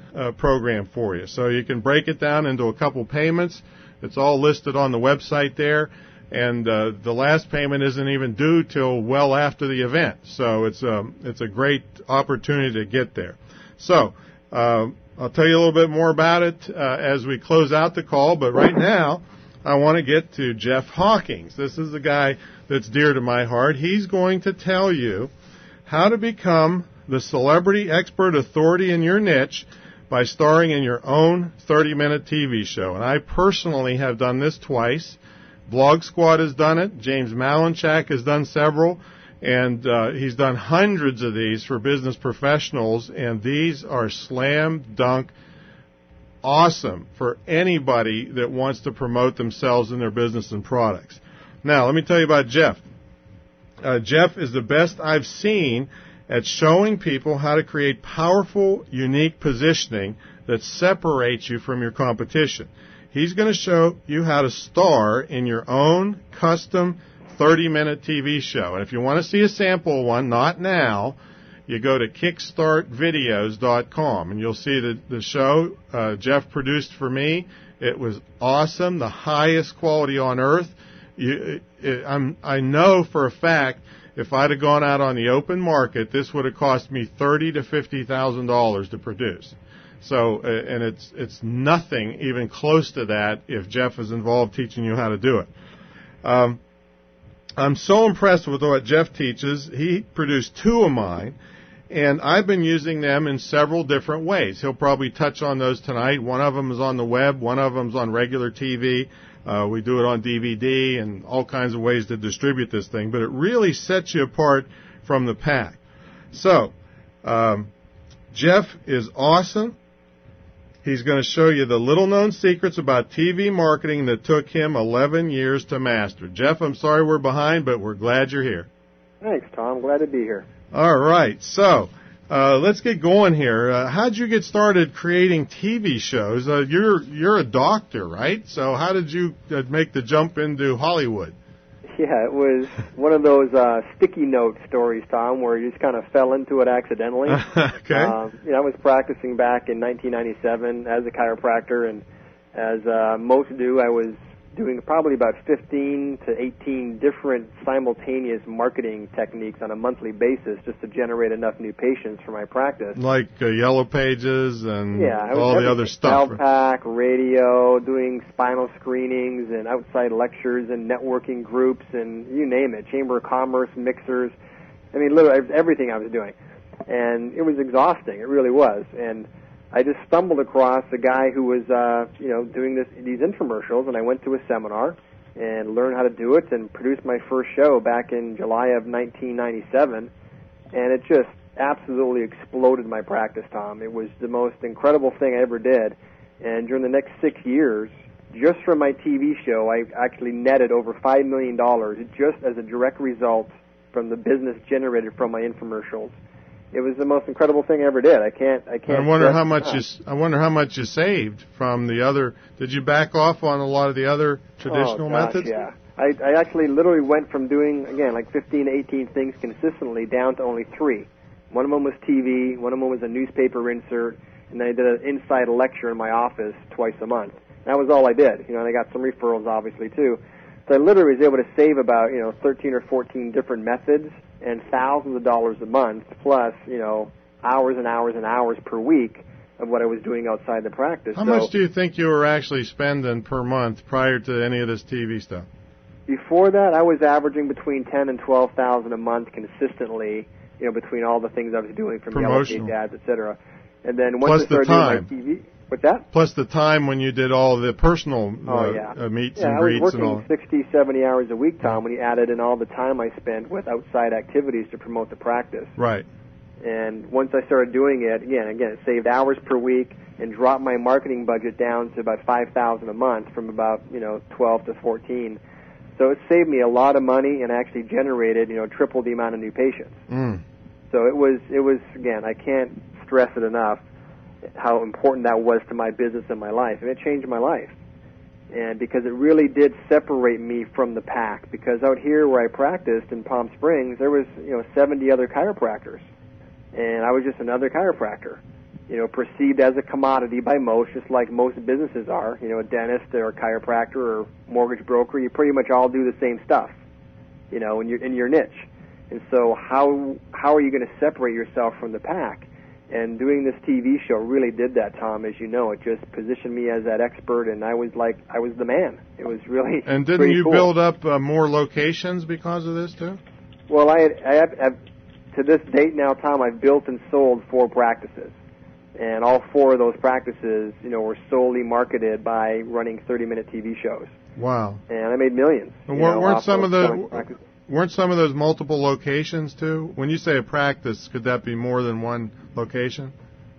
uh, program for you. So you can break it down into a couple payments. It's all listed on the website there. And uh, the last payment isn't even due till well after the event. So it's a, it's a great opportunity to get there. So uh, I'll tell you a little bit more about it uh, as we close out the call. But right now, I want to get to Jeff Hawkins. This is the guy that's dear to my heart. He's going to tell you how to become the celebrity expert authority in your niche by starring in your own thirty-minute T V show. And I personally have done this twice. Blog Squad has done it. James Malinchak has done several. And uh, he's done hundreds of these for business professionals. And these are slam dunk awesome for anybody that wants to promote themselves and their business and products. Now, let me tell you about Jeff. Uh, Jeff is the best I've seen at showing people how to create powerful, unique positioning that separates you from your competition. He's going to show you how to star in your own custom thirty-minute T V show. And if you want to see a sample one, not now, you go to kickstart videos dot com, and you'll see the, the show uh, Jeff produced for me. It was awesome, the highest quality on earth. You, it, I'm, I know for a fact if I'd have gone out on the open market, this would have cost me thirty to fifty thousand dollars to produce. So, uh, and it's it's nothing even close to that if Jeff is involved teaching you how to do it. Um, I'm so impressed with what Jeff teaches. He produced two of mine, and I've been using them in several different ways. He'll probably touch on those tonight. One of them is on the web. One of them is on regular T V. Uh, we do it on D V D and all kinds of ways to distribute this thing. But it really sets you apart from the pack. So, um, Jeff is awesome. He's going to show you the little-known secrets about T V marketing that took him eleven years to master. Jeff, I'm sorry we're behind, but we're glad you're here. Thanks, Tom. Glad to be here. All right. So uh, let's get going here. Uh, how'd you get started creating T V shows? Uh, you're you're a doctor, right? So how did you uh, make the jump into Hollywood? Yeah, it was one of those uh, sticky note stories, Tom, where you just kind of fell into it accidentally. Okay. Um, you know, I was practicing back in nineteen ninety-seven as a chiropractor, and as uh, most do, I was doing probably about fifteen to eighteen different simultaneous marketing techniques on a monthly basis just to generate enough new patients for my practice. Like uh, Yellow Pages and yeah, I was all the other stuff. Alpac, radio, doing spinal screenings and outside lectures and networking groups and you name it, Chamber of Commerce, mixers. I mean, literally everything I was doing. And it was exhausting. It really was. And I just stumbled across a guy who was, uh, you know, doing this these infomercials, and I went to a seminar and learned how to do it and produced my first show back in July of nineteen ninety-seven, and it just absolutely exploded my practice, Tom. It was the most incredible thing I ever did, and during the next six years, just from my T V show, I actually netted over five million dollars just as a direct result from the business generated from my infomercials. It was the most incredible thing I ever did. I can't. I can't. I wonder how much you. I wonder how much you saved from the other. Did you back off on a lot of the other traditional oh, gosh, methods? Yeah, I, I actually literally went from doing again like fifteen to eighteen things consistently down to only three. One of them was T V. One of them was a newspaper insert, and then I did an inside lecture in my office twice a month. That was all I did. You know, and I got some referrals obviously too. So I literally was able to save about you know thirteen or fourteen different methods and thousands of dollars a month, plus, you know, hours and hours and hours per week of what I was doing outside the practice. How so much do you think you were actually spending per month prior to any of this T V stuff? Before that, I was averaging between ten and twelve thousand a month consistently, you know, between all the things I was doing from Yellow Page ads, et cetera. And then once Plus I started the time. doing my T V, what's that? Plus the time when you did all the personal uh, oh, yeah. uh, meets yeah, and greets I was and all. working sixty, seventy hours a week, Tom, when you added in all the time I spent with outside activities to promote the practice. Right. And once I started doing it, again, again, it saved hours per week and dropped my marketing budget down to about five thousand a month from about, you know, twelve to fourteen. So it saved me a lot of money and actually generated, you know, triple the amount of new patients. Mm. So it was, it was again, I can't stress it enough how important that was to my business and my life. And it changed my life. And because it really did separate me from the pack. Because out here where I practiced in Palm Springs, there was, you know, seventy other chiropractors. And I was just another chiropractor. you know, perceived as a commodity by most, just like most businesses are. You know, a dentist or a chiropractor or mortgage broker, you pretty much all do the same stuff, you know, in your in your niche. And so how how are you going to separate yourself from the pack? And doing this T V show really did that, Tom, as you know. It just positioned me as that expert, and I was like, I was the man. It was really And didn't pretty you cool. build up uh, more locations because of this, too? Well, I, had, I have, have, to this date now, Tom, I've built and sold four practices. And all four of those practices, you know, were solely marketed by running thirty-minute T V shows. Wow. And I made millions. And you weren't, know, weren't off some of those the practices. weren't some of those multiple locations too? When you say a practice, could that be more than one location?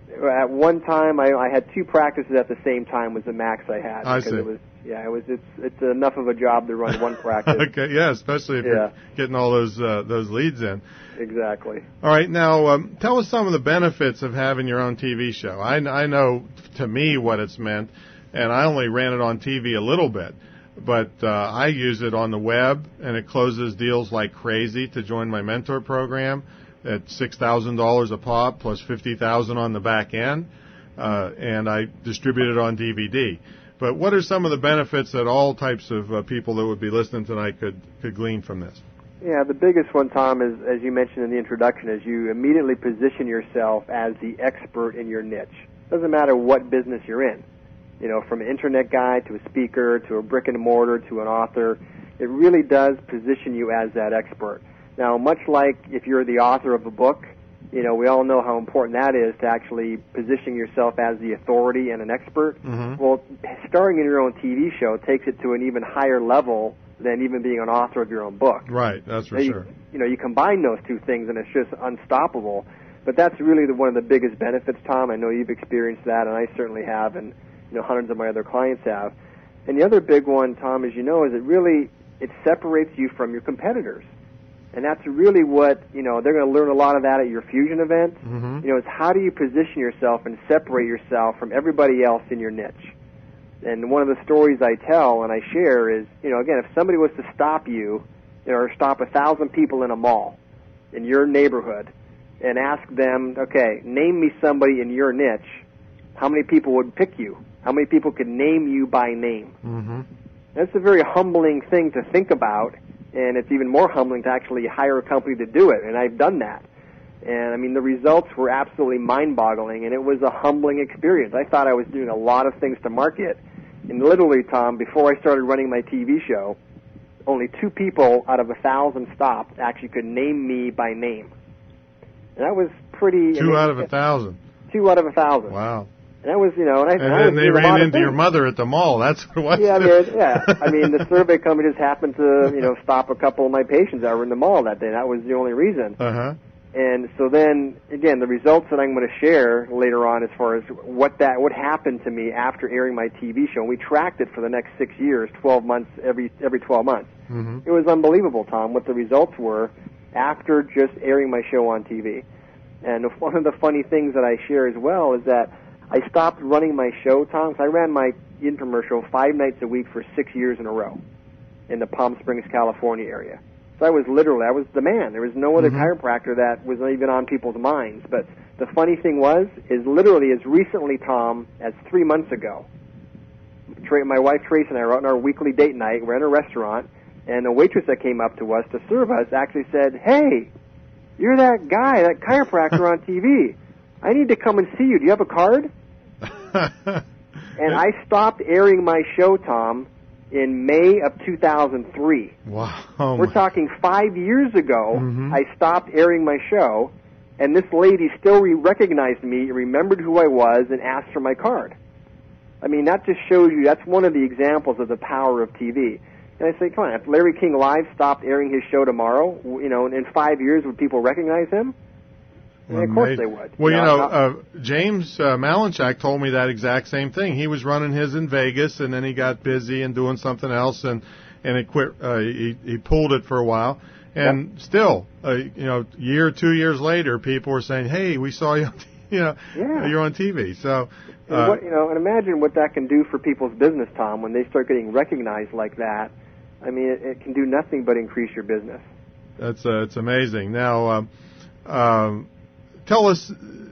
At one time, I, I had two practices at the same time was the max I had. I because see. It was, yeah, it was. It's it's enough of a job to run one practice. Okay, yeah, especially if Yeah. you're getting all those uh, those leads in. Exactly. All right, now um, tell us some of the benefits of having your own T V show. I, I know to me what it's meant, and I only ran it on T V a little bit, but uh, I use it on the web, and it closes deals like crazy to join my mentor program at six thousand dollars a pop plus fifty thousand dollars on the back end, uh, and I distribute it on D V D. But what are some of the benefits that all types of uh, people that would be listening tonight could, could glean from this? Yeah, the biggest one, Tom, is, as you mentioned in the introduction, is you immediately position yourself as the expert in your niche. Doesn't matter what business you're in. You know, from an internet guy to a speaker to a brick and mortar to an author, it really does position you as that expert. Now, much like if you're the author of a book, you know, we all know how important that is to actually position yourself as the authority and an expert. Mm-hmm. Well, starring in your own T V show takes it to an even higher level than even being an author of your own book. Right, that's for you, sure. You know, you combine those two things and it's just unstoppable. But that's really the, one of the biggest benefits, Tom. I know you've experienced that, and I certainly have, and you know, hundreds of my other clients have. And the other big one, Tom, as you know, is it really it separates you from your competitors. And that's really what, you know, they're going to learn a lot of that at your Fusion event. Mm-hmm. You know, it's how do you position yourself and separate yourself from everybody else in your niche. And one of the stories I tell and I share is, you know, again, if somebody was to stop you, you know, or stop a thousand people in a mall in your neighborhood and ask them, okay, name me somebody in your niche, how many people would pick you? How many people could name you by name? Mm-hmm. That's a very humbling thing to think about, and it's even more humbling to actually hire a company to do it, and I've done that. And, I mean, the results were absolutely mind-boggling, and it was a humbling experience. I thought I was doing a lot of things to market. And literally, Tom, before I started running my T V show, only two people out of a thousand stopped actually could name me by name. And that was pretty... Two I mean, out of a thousand. Two out of a thousand. Wow. And that was, you know... And, I, And and I then was they doing a lot ran of into your things. mother at the mall. That's what it was. Yeah, I mean, yeah. I mean, the survey company just happened to, you know, stop a couple of my patients that were in the mall that day. That was the only reason. Uh-huh. And so then, again, the results that I'm going to share later on as far as what that what happened to me after airing my T V show, and we tracked it for the next six years, twelve months, every every twelve months. Mm-hmm. It was unbelievable, Tom, what the results were after just airing my show on T V. And one of the funny things that I share as well is that I stopped running my show, Tom, because I ran my infomercial five nights a week for six years in a row in the Palm Springs, California area. So I was literally, I was the man. There was no other Mm-hmm. chiropractor that was even on people's minds. But the funny thing was, is literally as recently, Tom, as three months ago, Tra- my wife Tracy and I were out on our weekly date night. We're in a restaurant, and a waitress that came up to us to serve us actually said, "Hey, you're that guy, that chiropractor on T V. I need to come and see you. Do you have a card?" And I stopped airing my show, Tom, in May of two thousand three. Wow. Oh We're my. talking five years ago, Mhm. I stopped airing my show, and this lady still re- recognized me, remembered who I was, and asked for my card. I mean, that just shows you, that's one of the examples of the power of T V. And I say, come on, if Larry King Live stopped airing his show tomorrow, w- you know, in five years, would people recognize him? And of course they would. Well, you You know, know, uh, James uh, Malinchak told me that exact same thing. He was running his in Vegas, and then he got busy and doing something else, and and it quit. Uh, he he pulled it for a while, and yep. still, uh, you know, year two years later, people were saying, "Hey, we saw you, on t- you know, yeah. you're on T V." So, uh, and what, you know, and imagine what that can do for people's business, Tom, when they start getting recognized like that. I mean, it, it can do nothing but increase your business. That's uh, it's amazing. Now, um, um, tell us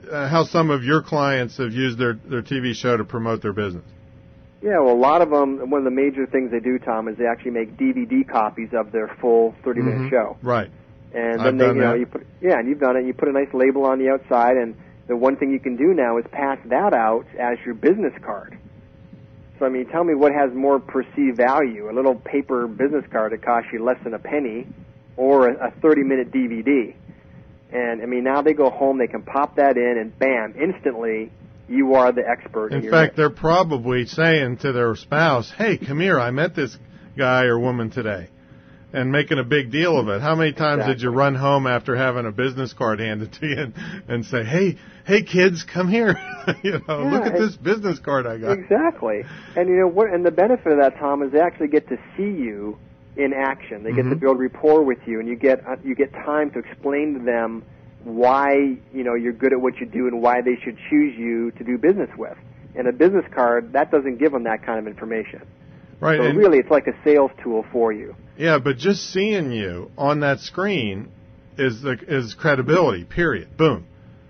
uh, how some of your clients have used their, their T V show to promote their business. Yeah, well, a lot of them, one of the major things they do, Tom, is they actually make D V D copies of their full thirty-minute mm-hmm. show. Right. And then I've they, done you know, that. you put, yeah, and you've done it. You put a nice label on the outside, and the one thing you can do now is pass that out as your business card. So, I mean, tell me what has more perceived value, a little paper business card that costs you less than a penny, or a thirty-minute D V D. And, I mean, now they go home, they can pop that in, and bam, instantly, you are the expert. In in your fact, niche. They're probably saying to their spouse, hey, come here, I met this guy or woman today, and making a big deal of it. How many times Exactly. did you run home after having a business card handed to you and, and say, hey, hey, kids, come here. you know, Yeah, look at it, this business card I got. Exactly. And, you know, what? And the benefit of that, Tom, is they actually get to see you in action. They get Mm-hmm. to build rapport with you, and you get uh, you get time to explain to them why, you know, you're good at what you do and why they should choose you to do business with. And a business card, that doesn't give them that kind of information. Right. So and, really, it's like a sales tool for you. yeah, but just seeing you on that screen is the, is credibility, period. Boom.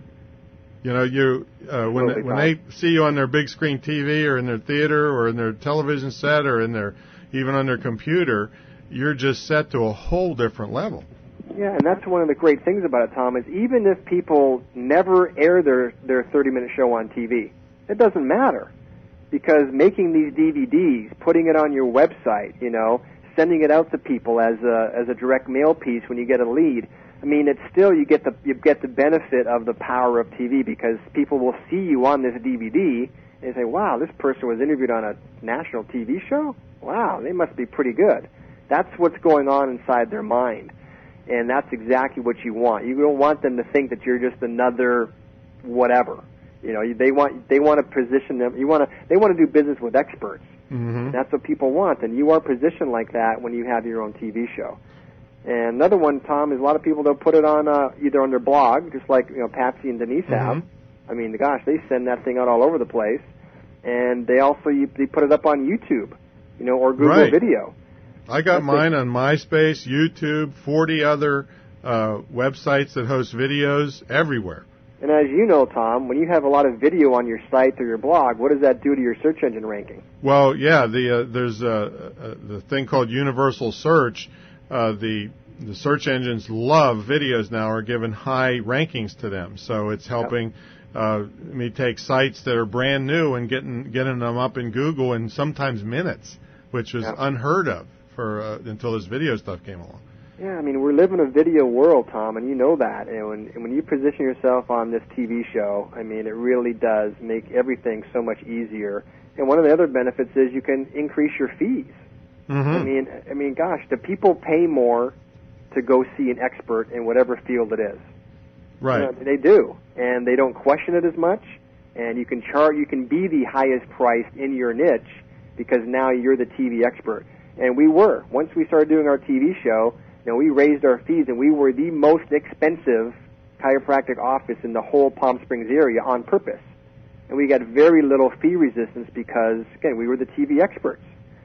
You know, you uh, when they, when they see you on their big screen T V or in their theater or in their television set or in their even on their computer, you're just set to a whole different level. Yeah, and that's one of the great things about it, Tom, is even if people never air their, their thirty-minute show on T V, it doesn't matter. Because making these D V Ds, putting it on your website, you know, sending it out to people as a, as a direct mail piece when you get a lead, I mean, it's still, you get the, you get the benefit of the power of T V because people will see you on this D V D and say, wow, this person was interviewed on a national T V show? Wow, they must be pretty good. That's what's going on inside their mind. And that's exactly what you want. You don't want them to think that you're just another whatever. You know, they want they want to position them. You want to they want to do business with experts. Mm-hmm. That's what people want, and you are positioned like that when you have your own T V show. And another one, Tom, is a lot of people they'll put it on uh, either on their blog, just like you know Patsy and Denise have. Mm-hmm. I mean, gosh, they send that thing out all over the place, and they also you, they put it up on YouTube, you know, or Google Right. Video. I got That's mine it. on MySpace, YouTube, forty other uh, websites that host videos everywhere. And as you know, Tom, when you have a lot of video on your site or your blog, what does that do to your search engine ranking? Well, yeah, the uh, there's uh, uh, the thing called universal search. Uh, the the search engines love videos now, are given high rankings to them. So it's helping uh, me take sites that are brand new and getting getting them up in Google in sometimes minutes, which was Yep. unheard of for uh, until this video stuff came along. Yeah, I mean, we live in a video world, Tom, and you know that. And when, and when you position yourself on this T V show, I mean, it really does make everything so much easier. And one of the other benefits is you can increase your fees. Mm-hmm. I mean, I mean, gosh, do people pay more to go see an expert in whatever field it is? Right. You know, they do, and they don't question it as much. And you can charge, you can be the highest priced in your niche because now you're the T V expert. And we were. Once we started doing our T V show, you know, we raised our fees, and we were the most expensive chiropractic office in the whole Palm Springs area on purpose. And we got very little fee resistance because, again, we were the T V experts.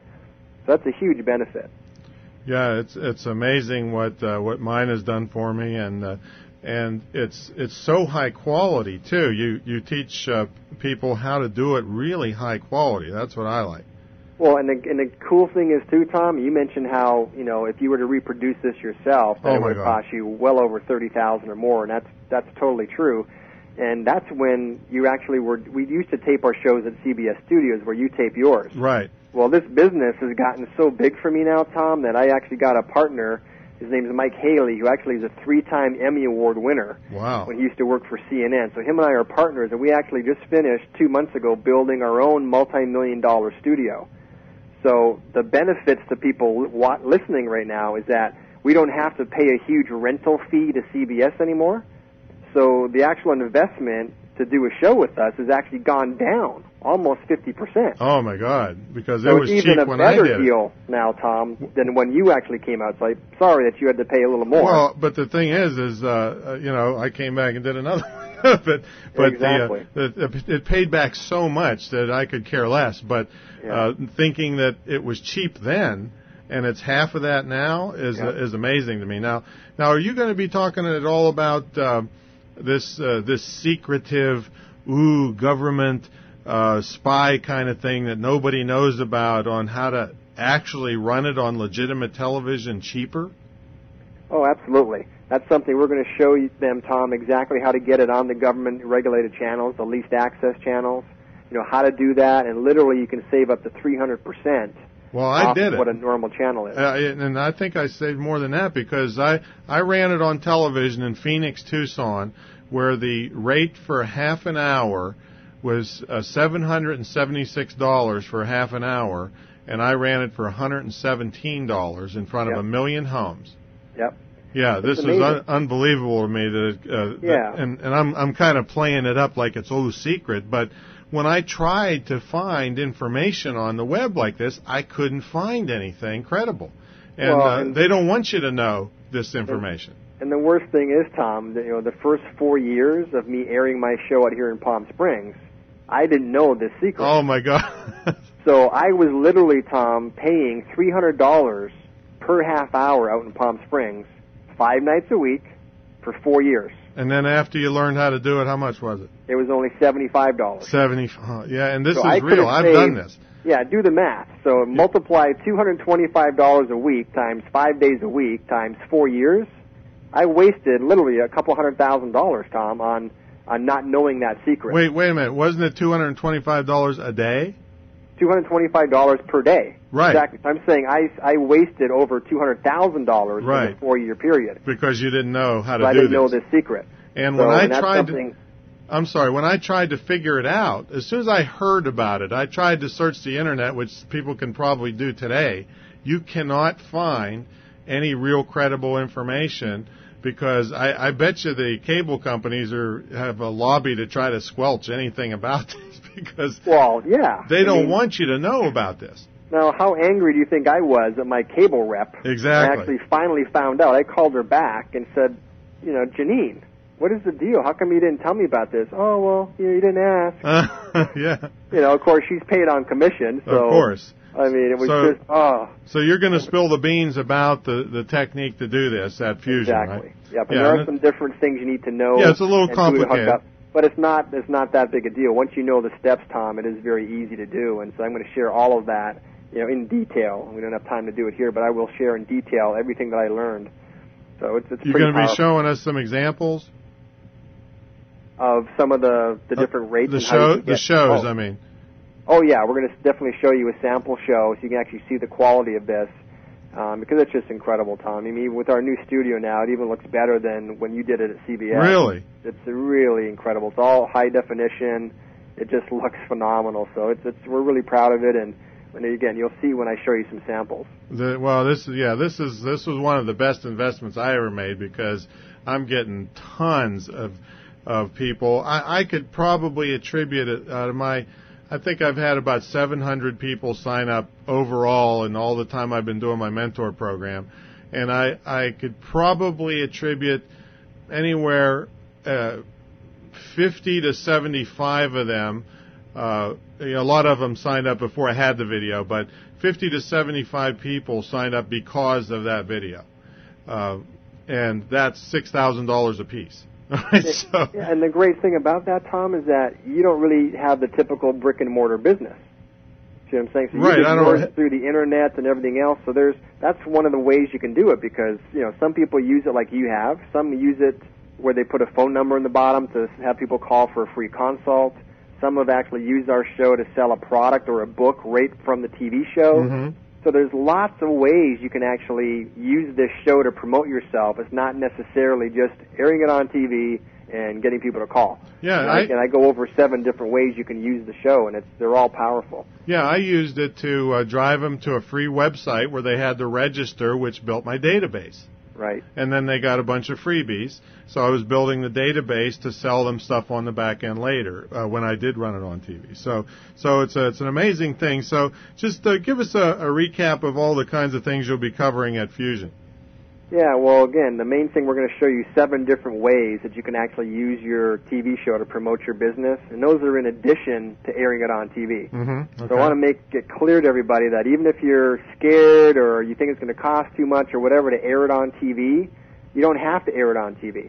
So that's a huge benefit. Yeah, it's it's amazing what uh, what mine has done for me, and uh, and it's it's so high quality too. You you teach uh, people how to do it really high quality. That's what I like. Well, and the, and the cool thing is, too, Tom, you mentioned how, you know, if you were to reproduce this yourself, that Oh it my would God. cost you well over thirty thousand dollars or more, and that's that's totally true. And that's when you actually were, we used to tape our shows at C B S Studios where you tape yours. Right. Well, this business has gotten so big for me now, Tom, that I actually got a partner. His name is Mike Haley, who actually is a three-time Emmy Award winner. Wow. When he used to work for C N N. So him and I are partners, and we actually just finished two months ago building our own multi-million dollar studio. So the benefits to people wa- listening right now is that we don't have to pay a huge rental fee to C B S anymore. So the actual investment to do a show with us has actually gone down almost fifty percent. Oh my God! Because So it was it's even cheap a when I better did it. deal now, Tom, than when you actually came out. So I'm sorry that you had to pay a little more. Well, but the thing is, is uh, uh, you know, I came back and did another one. but but Exactly. the, uh, the it paid back so much that I could care less. But uh, thinking that it was cheap then and it's half of that now is Yeah. uh, is amazing to me. Now, now are you going to be talking at all about uh, this uh, this secretive, ooh, government uh, spy kind of thing that nobody knows about on how to actually run it on legitimate television cheaper? Oh, absolutely. That's something we're going to show you, them, Tom, exactly how to get it on the government-regulated channels, the least access channels, you know, how to do that, and literally you can save up to three hundred percent. Well, I off did of what it. a normal channel is. Uh, and I think I saved more than that because I, I ran it on television in Phoenix, Tucson, where the rate for half an hour was uh, seven hundred seventy-six dollars for half an hour, and I ran it for one hundred seventeen dollars in front Yep. of a million homes. Yep. Yeah, this It's is un- amazing. unbelievable to me. That, uh, Yeah. that and, and I'm I'm kind of playing it up like it's oh secret, but when I tried to find information on the web like this, I couldn't find anything credible, and, Well, uh, and- they don't want you to know this information. And the worst thing is, Tom, that, you know, the first four years of me airing my show out here in Palm Springs, I didn't know this secret. Oh my God! So I was literally, Tom, paying three hundred dollars per half hour out in Palm Springs, five nights a week, for four years. And then after you learned how to do it, how much was it? It was only seventy-five dollars. Seventy. Uh, yeah, and this So is I real. could've I've saved- done this. Yeah, do the math. So multiply two hundred twenty-five dollars a week times five days a week times four years. I wasted literally a couple hundred thousand dollars, Tom, on on not knowing that secret. Wait, wait a minute. Wasn't it two hundred twenty-five dollars a day? two hundred twenty-five dollars per day. Right. Exactly. So I'm saying I, I wasted over two hundred thousand dollars Right. in a four-year period. Because you didn't know how to So I do didn't this. know this secret. And So, when I and that's tried something, to, I'm sorry, when I tried to figure it out, as soon as I heard about it, I tried to search the internet, which people can probably do today. You cannot find any real credible information because I, I bet you the cable companies are have a lobby to try to squelch anything about this because well, yeah. they I don't mean, want you to know about this. Now, how angry do you think I was at my cable rep? Exactly. I actually finally found out. I called her back and said, you know, Janine, what is the deal? How come you didn't tell me about this? Oh, well, you, know, you didn't ask. Uh, yeah. You know, of course, she's paid on commission. So, Of course. I mean, it was So- just, oh. So you're going to spill the beans about the, the technique to do this at Fusion, Exactly. right? Yep. And Yeah, there and are it- some different things you need to know. Yeah, it's a little and do to hook complicated. up. But it's not it's not that big a deal. Once you know the steps, Tom, it is very easy to do. And so I'm going to share all of that, you know, in detail. We don't have time to do it here, but I will share in detail everything that I learned. So it's it's You're pretty going to be powerful. showing us some examples? Of some of the, the different rates. The and how you show, can the get- shows, oh. I mean. Oh yeah, we're going to definitely show you a sample show so you can actually see the quality of this, um, because it's just incredible, Tom. I mean, even with our new studio now, it even looks better than when you did it at C B S. Really? It's really incredible. It's all high definition. It just looks phenomenal. So it's it's we're really proud of it, and and again, you'll see when I show you some samples. The, well, this is yeah, this is this was one of the best investments I ever made because I'm getting tons of of people. I, I could probably attribute it out of my. I think I've had about seven hundred people sign up overall in all the time I've been doing my mentor program, and I I could probably attribute anywhere uh, fifty to seventy-five of them. Uh, you know, a lot of them signed up before I had the video, but fifty to seventy-five people signed up because of that video, uh, and that's six thousand dollars a piece. Right, so. Yeah, and the great thing about that, Tom, is that you don't really have the typical brick and mortar business. See what I'm saying? So Right, you I get don't- yours through the internet and everything else. So there's that's one of the ways you can do it because you know some people use it like you have. Some use it where they put a phone number in the bottom to have people call for a free consult. Some have actually used our show to sell a product or a book right from the T V show. Mm-hmm. So there's lots of ways you can actually use this show to promote yourself. It's not necessarily just airing it on T V and getting people to call. Yeah, and I, I, and I go over seven different ways you can use the show, and it's they're all powerful. yeah, I used it to uh, drive them to a free website where they had to register, which built my database. Right. And then they got a bunch of freebies. So I was building the database to sell them stuff on the back end later uh, when I did run it on T V. So so it's a, it's an amazing thing. So just uh, give us a, a recap of all the kinds of things you'll be covering at Fusion. Yeah, well, again, the main thing we're going to show you seven different ways that you can actually use your T V show to promote your business, and those are in addition to airing it on T V. Mm-hmm. Okay. So I want to make it clear to everybody that even if you're scared or you think it's going to cost too much or whatever to air it on T V, you don't have to air it on T V.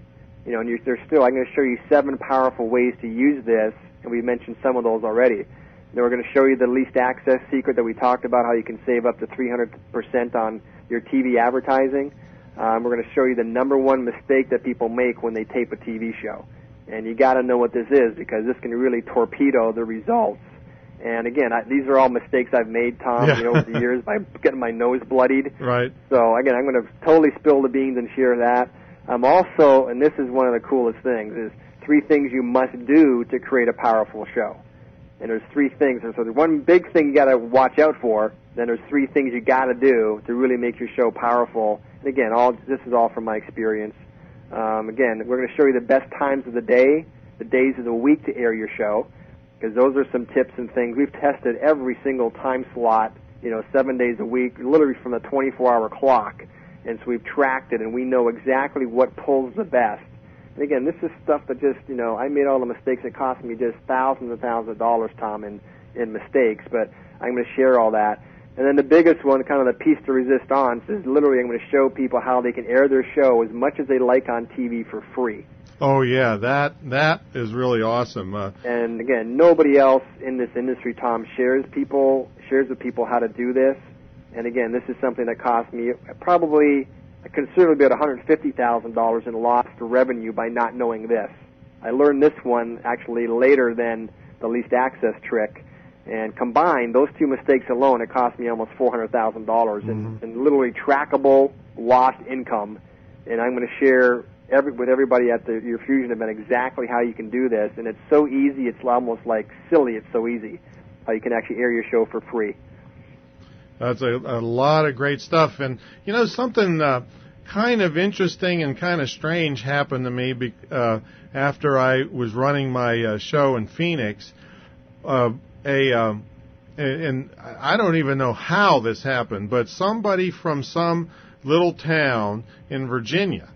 You know, and you're, there's still, I'm going to show you seven powerful ways to use this, and we mentioned some of those already. Then we're going to show you the least access secret that we talked about, how you can save up to three hundred percent on your T V advertising. Um, we're going to show you the number one mistake that people make when they tape a T V show. And you got to know what this is, because this can really torpedo the results. And again, I, these are all mistakes I've made, Tom, yeah. you know, over the years by getting my nose bloodied. Right. So again, I'm going to totally spill the beans and share that. I'm also, and this is one of the coolest things, is three things you must do to create a powerful show. And there's three things. And so there's one big thing you got to watch out for. Then there's three things you got to do to really make your show powerful. And again, all this is all from my experience. Um, again, we're going to show you the best times of the day, the days of the week to air your show, because those are some tips and things. We've tested every single time slot, you know, seven days a week, literally from the twenty-four hour clock. And so we've tracked it, and we know exactly what pulls the best. And again, this is stuff that just, you know, I made all the mistakes. It cost me just thousands and thousands of dollars, Tom, in, in mistakes, but I'm going to share all that. And then the biggest one, kind of the piece de resistance, is literally I'm going to show people how they can air their show as much as they like on T V for free. Oh, yeah, that that is really awesome. Uh, and again, nobody else in this industry, Tom, shares people, shares with people how to do this. And again, this is something that cost me probably considerably about one hundred fifty thousand dollars in lost revenue by not knowing this. I learned this one actually later than the least access trick. And combined, those two mistakes alone, it cost me almost four hundred thousand dollars in, mm-hmm. in literally trackable lost income. And I'm going to share every, with everybody at the, your Fusion event exactly how you can do this. And it's so easy, it's almost like silly, it's so easy how you can actually air your show for free. That's a, a lot of great stuff. And, you know, something uh, kind of interesting and kind of strange happened to me be, uh, after I was running my uh, show in Phoenix. Uh, a um, and, and I don't even know how this happened, but somebody from some little town in Virginia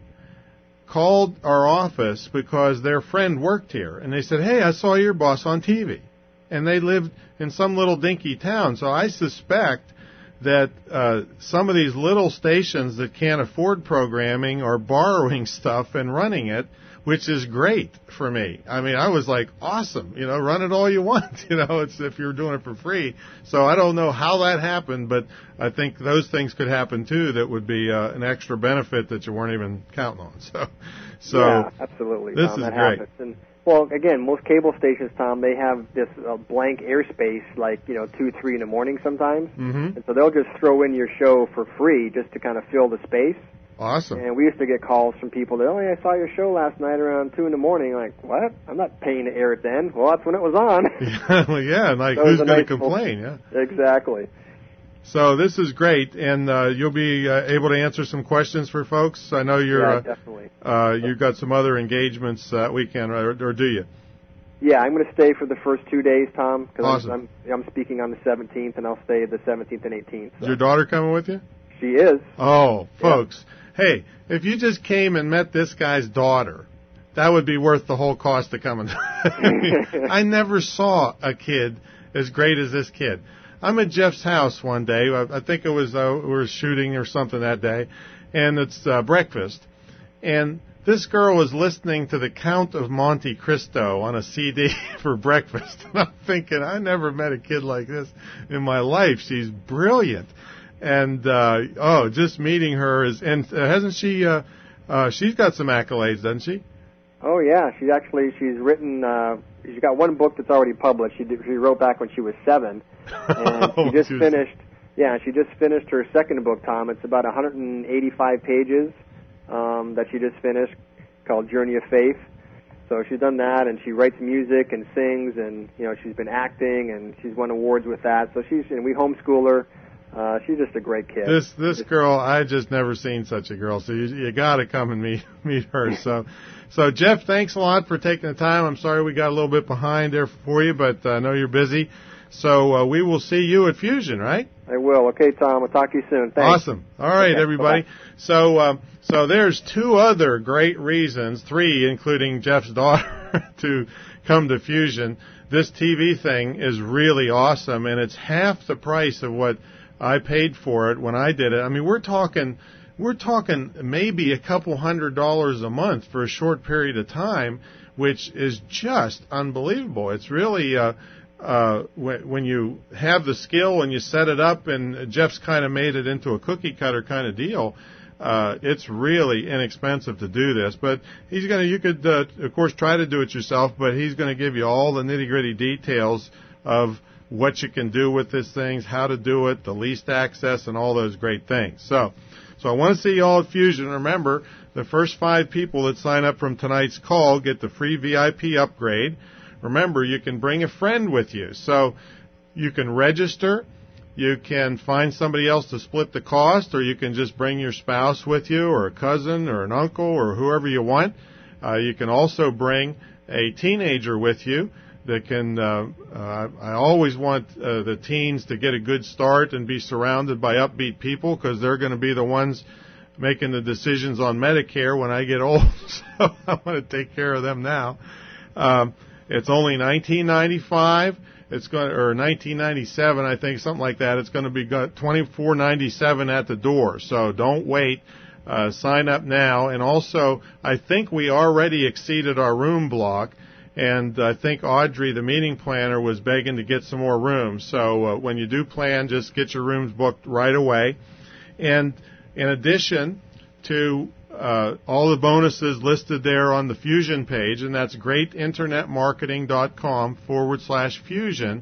called our office because their friend worked here. And they said, hey, I saw your boss on T V. And they lived in some little dinky town. So I suspect that uh, some of these little stations that can't afford programming are borrowing stuff and running it, which is great for me. I mean, I was like, awesome, you know, run it all you want, you know, it's if you're doing it for free. So I don't know how that happened, but I think those things could happen too that would be uh, an extra benefit that you weren't even counting on. So, so yeah, absolutely, this Tom, is that great. happens. And, well, again, most cable stations, Tom, they have this uh, blank airspace, like, you know, two, three in the morning sometimes. Mm-hmm. And so they'll just throw in your show for free just to kind of fill the space. Awesome. And we used to get calls from people that, oh, yeah, I saw your show last night around two in the morning. Like, what? I'm not paying to air it then. Well, that's when it was on. Yeah, well, yeah, like, so who's going nice to complain? Full... Yeah. Exactly. So this is great, and uh, you'll be uh, able to answer some questions for folks. I know you're, yeah, uh, definitely. Uh, you've got some other engagements that weekend, or, or do you? Yeah, I'm going to stay for the first two days, Tom, because awesome. I'm, I'm, I'm speaking on the seventeenth, and I'll stay the seventeenth and eighteenth. So. Is your daughter coming with you? She is. Oh, folks. Yeah. Hey, if you just came and met this guy's daughter, that would be worth the whole cost of coming. I never saw a kid as great as this kid. I'm at Jeff's house one day. I think it was uh, we were shooting or something that day, and it's uh, breakfast. And this girl was listening to the Count of Monte Cristo on a C D for breakfast. And I'm thinking, I never met a kid like this in my life. She's brilliant. And, uh, oh, just meeting her is, and uh, hasn't she, uh, uh, she's got some accolades, doesn't she? Oh, yeah. She's actually, she's written, uh, she's got one book that's already published. She, did, she wrote back when she was seven. And she just she was... finished, yeah, she just finished her second book, Tom. It's about one hundred eighty-five pages, um, that she just finished, called Journey of Faith. So she's done that, and she writes music and sings, and, you know, she's been acting, and she's won awards with that. So she's, and we homeschool her. Uh, she's just a great kid. This this girl, I just never seen such a girl. So you, you got to come and meet meet her. So, so Jeff, thanks a lot for taking the time. I'm sorry we got a little bit behind there for you, but I know you're busy. So uh, we will see you at Fusion, right? I will. Okay, Tom. I'll talk to you soon. Thanks. Awesome. All right, okay, everybody. Bye-bye. So um, so there's two other great reasons, three, including Jeff's daughter, to come to Fusion. This T V thing is really awesome, and it's half the price of what I paid for it when I did it. I mean, we're talking we're talking maybe a couple hundred dollars a month for a short period of time, which is just unbelievable. It's really, uh, uh, when, when you have the skill and you set it up, and Jeff's kind of made it into a cookie cutter kind of deal, uh, it's really inexpensive to do this. But he's going to, you could, uh, of course, try to do it yourself, but he's going to give you all the nitty gritty details of what you can do with these things, how to do it, the least access, and all those great things. So, so I want to see you all at Fusion. Remember, the first five people that sign up from tonight's call get the free V I P upgrade. Remember, you can bring a friend with you. So you can register. You can find somebody else to split the cost, or you can just bring your spouse with you, or a cousin, or an uncle, or whoever you want. Uh, you can also bring a teenager with you that can, uh, uh, I always want uh, the teens to get a good start and be surrounded by upbeat people, because they're going to be the ones making the decisions on Medicare when I get old, so I want to take care of them now. Um, it's only nineteen ninety-five. It's going, or nineteen ninety-seven, I think, something like that. It's going to be twenty-four ninety-seven at the door. So don't wait. Uh, sign up now. And also, I think we already exceeded our room block. And I think Audrey, the meeting planner, was begging to get some more rooms. So uh, when you do plan, just get your rooms booked right away. And in addition to uh, all the bonuses listed there on the Fusion page, and that's greatinternetmarketing.com forward slash Fusion,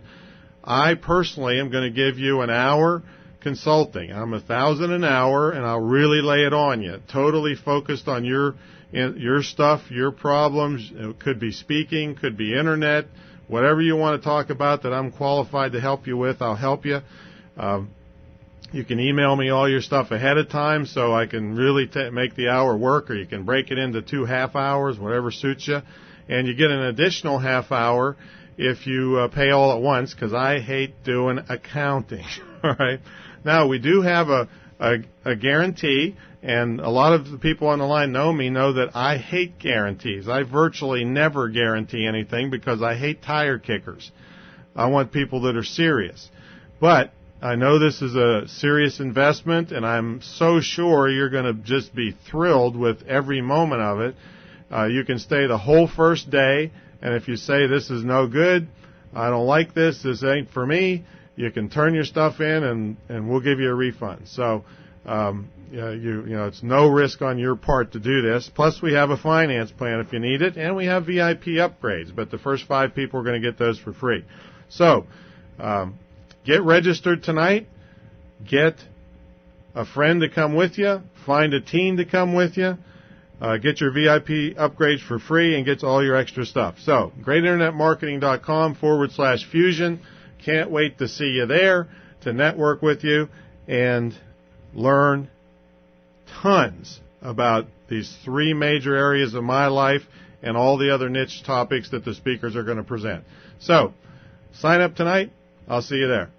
I personally am going to give you an hour consulting. I'm a thousand an hour, and I'll really lay it on you, totally focused on your your stuff, your problems. It could be speaking, could be internet, whatever you want to talk about that I'm qualified to help you with, I'll help you. Um, You can email me all your stuff ahead of time so I can really t- make the hour work, or you can break it into two half hours, whatever suits you. And you get an additional half hour if you uh, pay all at once, because I hate doing accounting. All right. Now, we do have a, a, a guarantee, and a lot of the people on the line know me, know that I hate guarantees. I virtually never guarantee anything because I hate tire kickers. I want people that are serious. But I know this is a serious investment, and I'm so sure you're going to just be thrilled with every moment of it. Uh, you can stay the whole first day, and if you say this is no good, I don't like this, this ain't for me, you can turn your stuff in, and, and we'll give you a refund. So, um, you know, you, you know, it's no risk on your part to do this. Plus, we have a finance plan if you need it, and we have V I P upgrades. But the first five people are going to get those for free. So, um, get registered tonight. Get a friend to come with you. Find a teen to come with you. Uh, get your V I P upgrades for free and get all your extra stuff. So, greatinternetmarketing.com forward slash fusion. Can't wait to see you there, to network with you, and learn tons about these three major areas of my life and all the other niche topics that the speakers are going to present. So, sign up tonight. I'll see you there.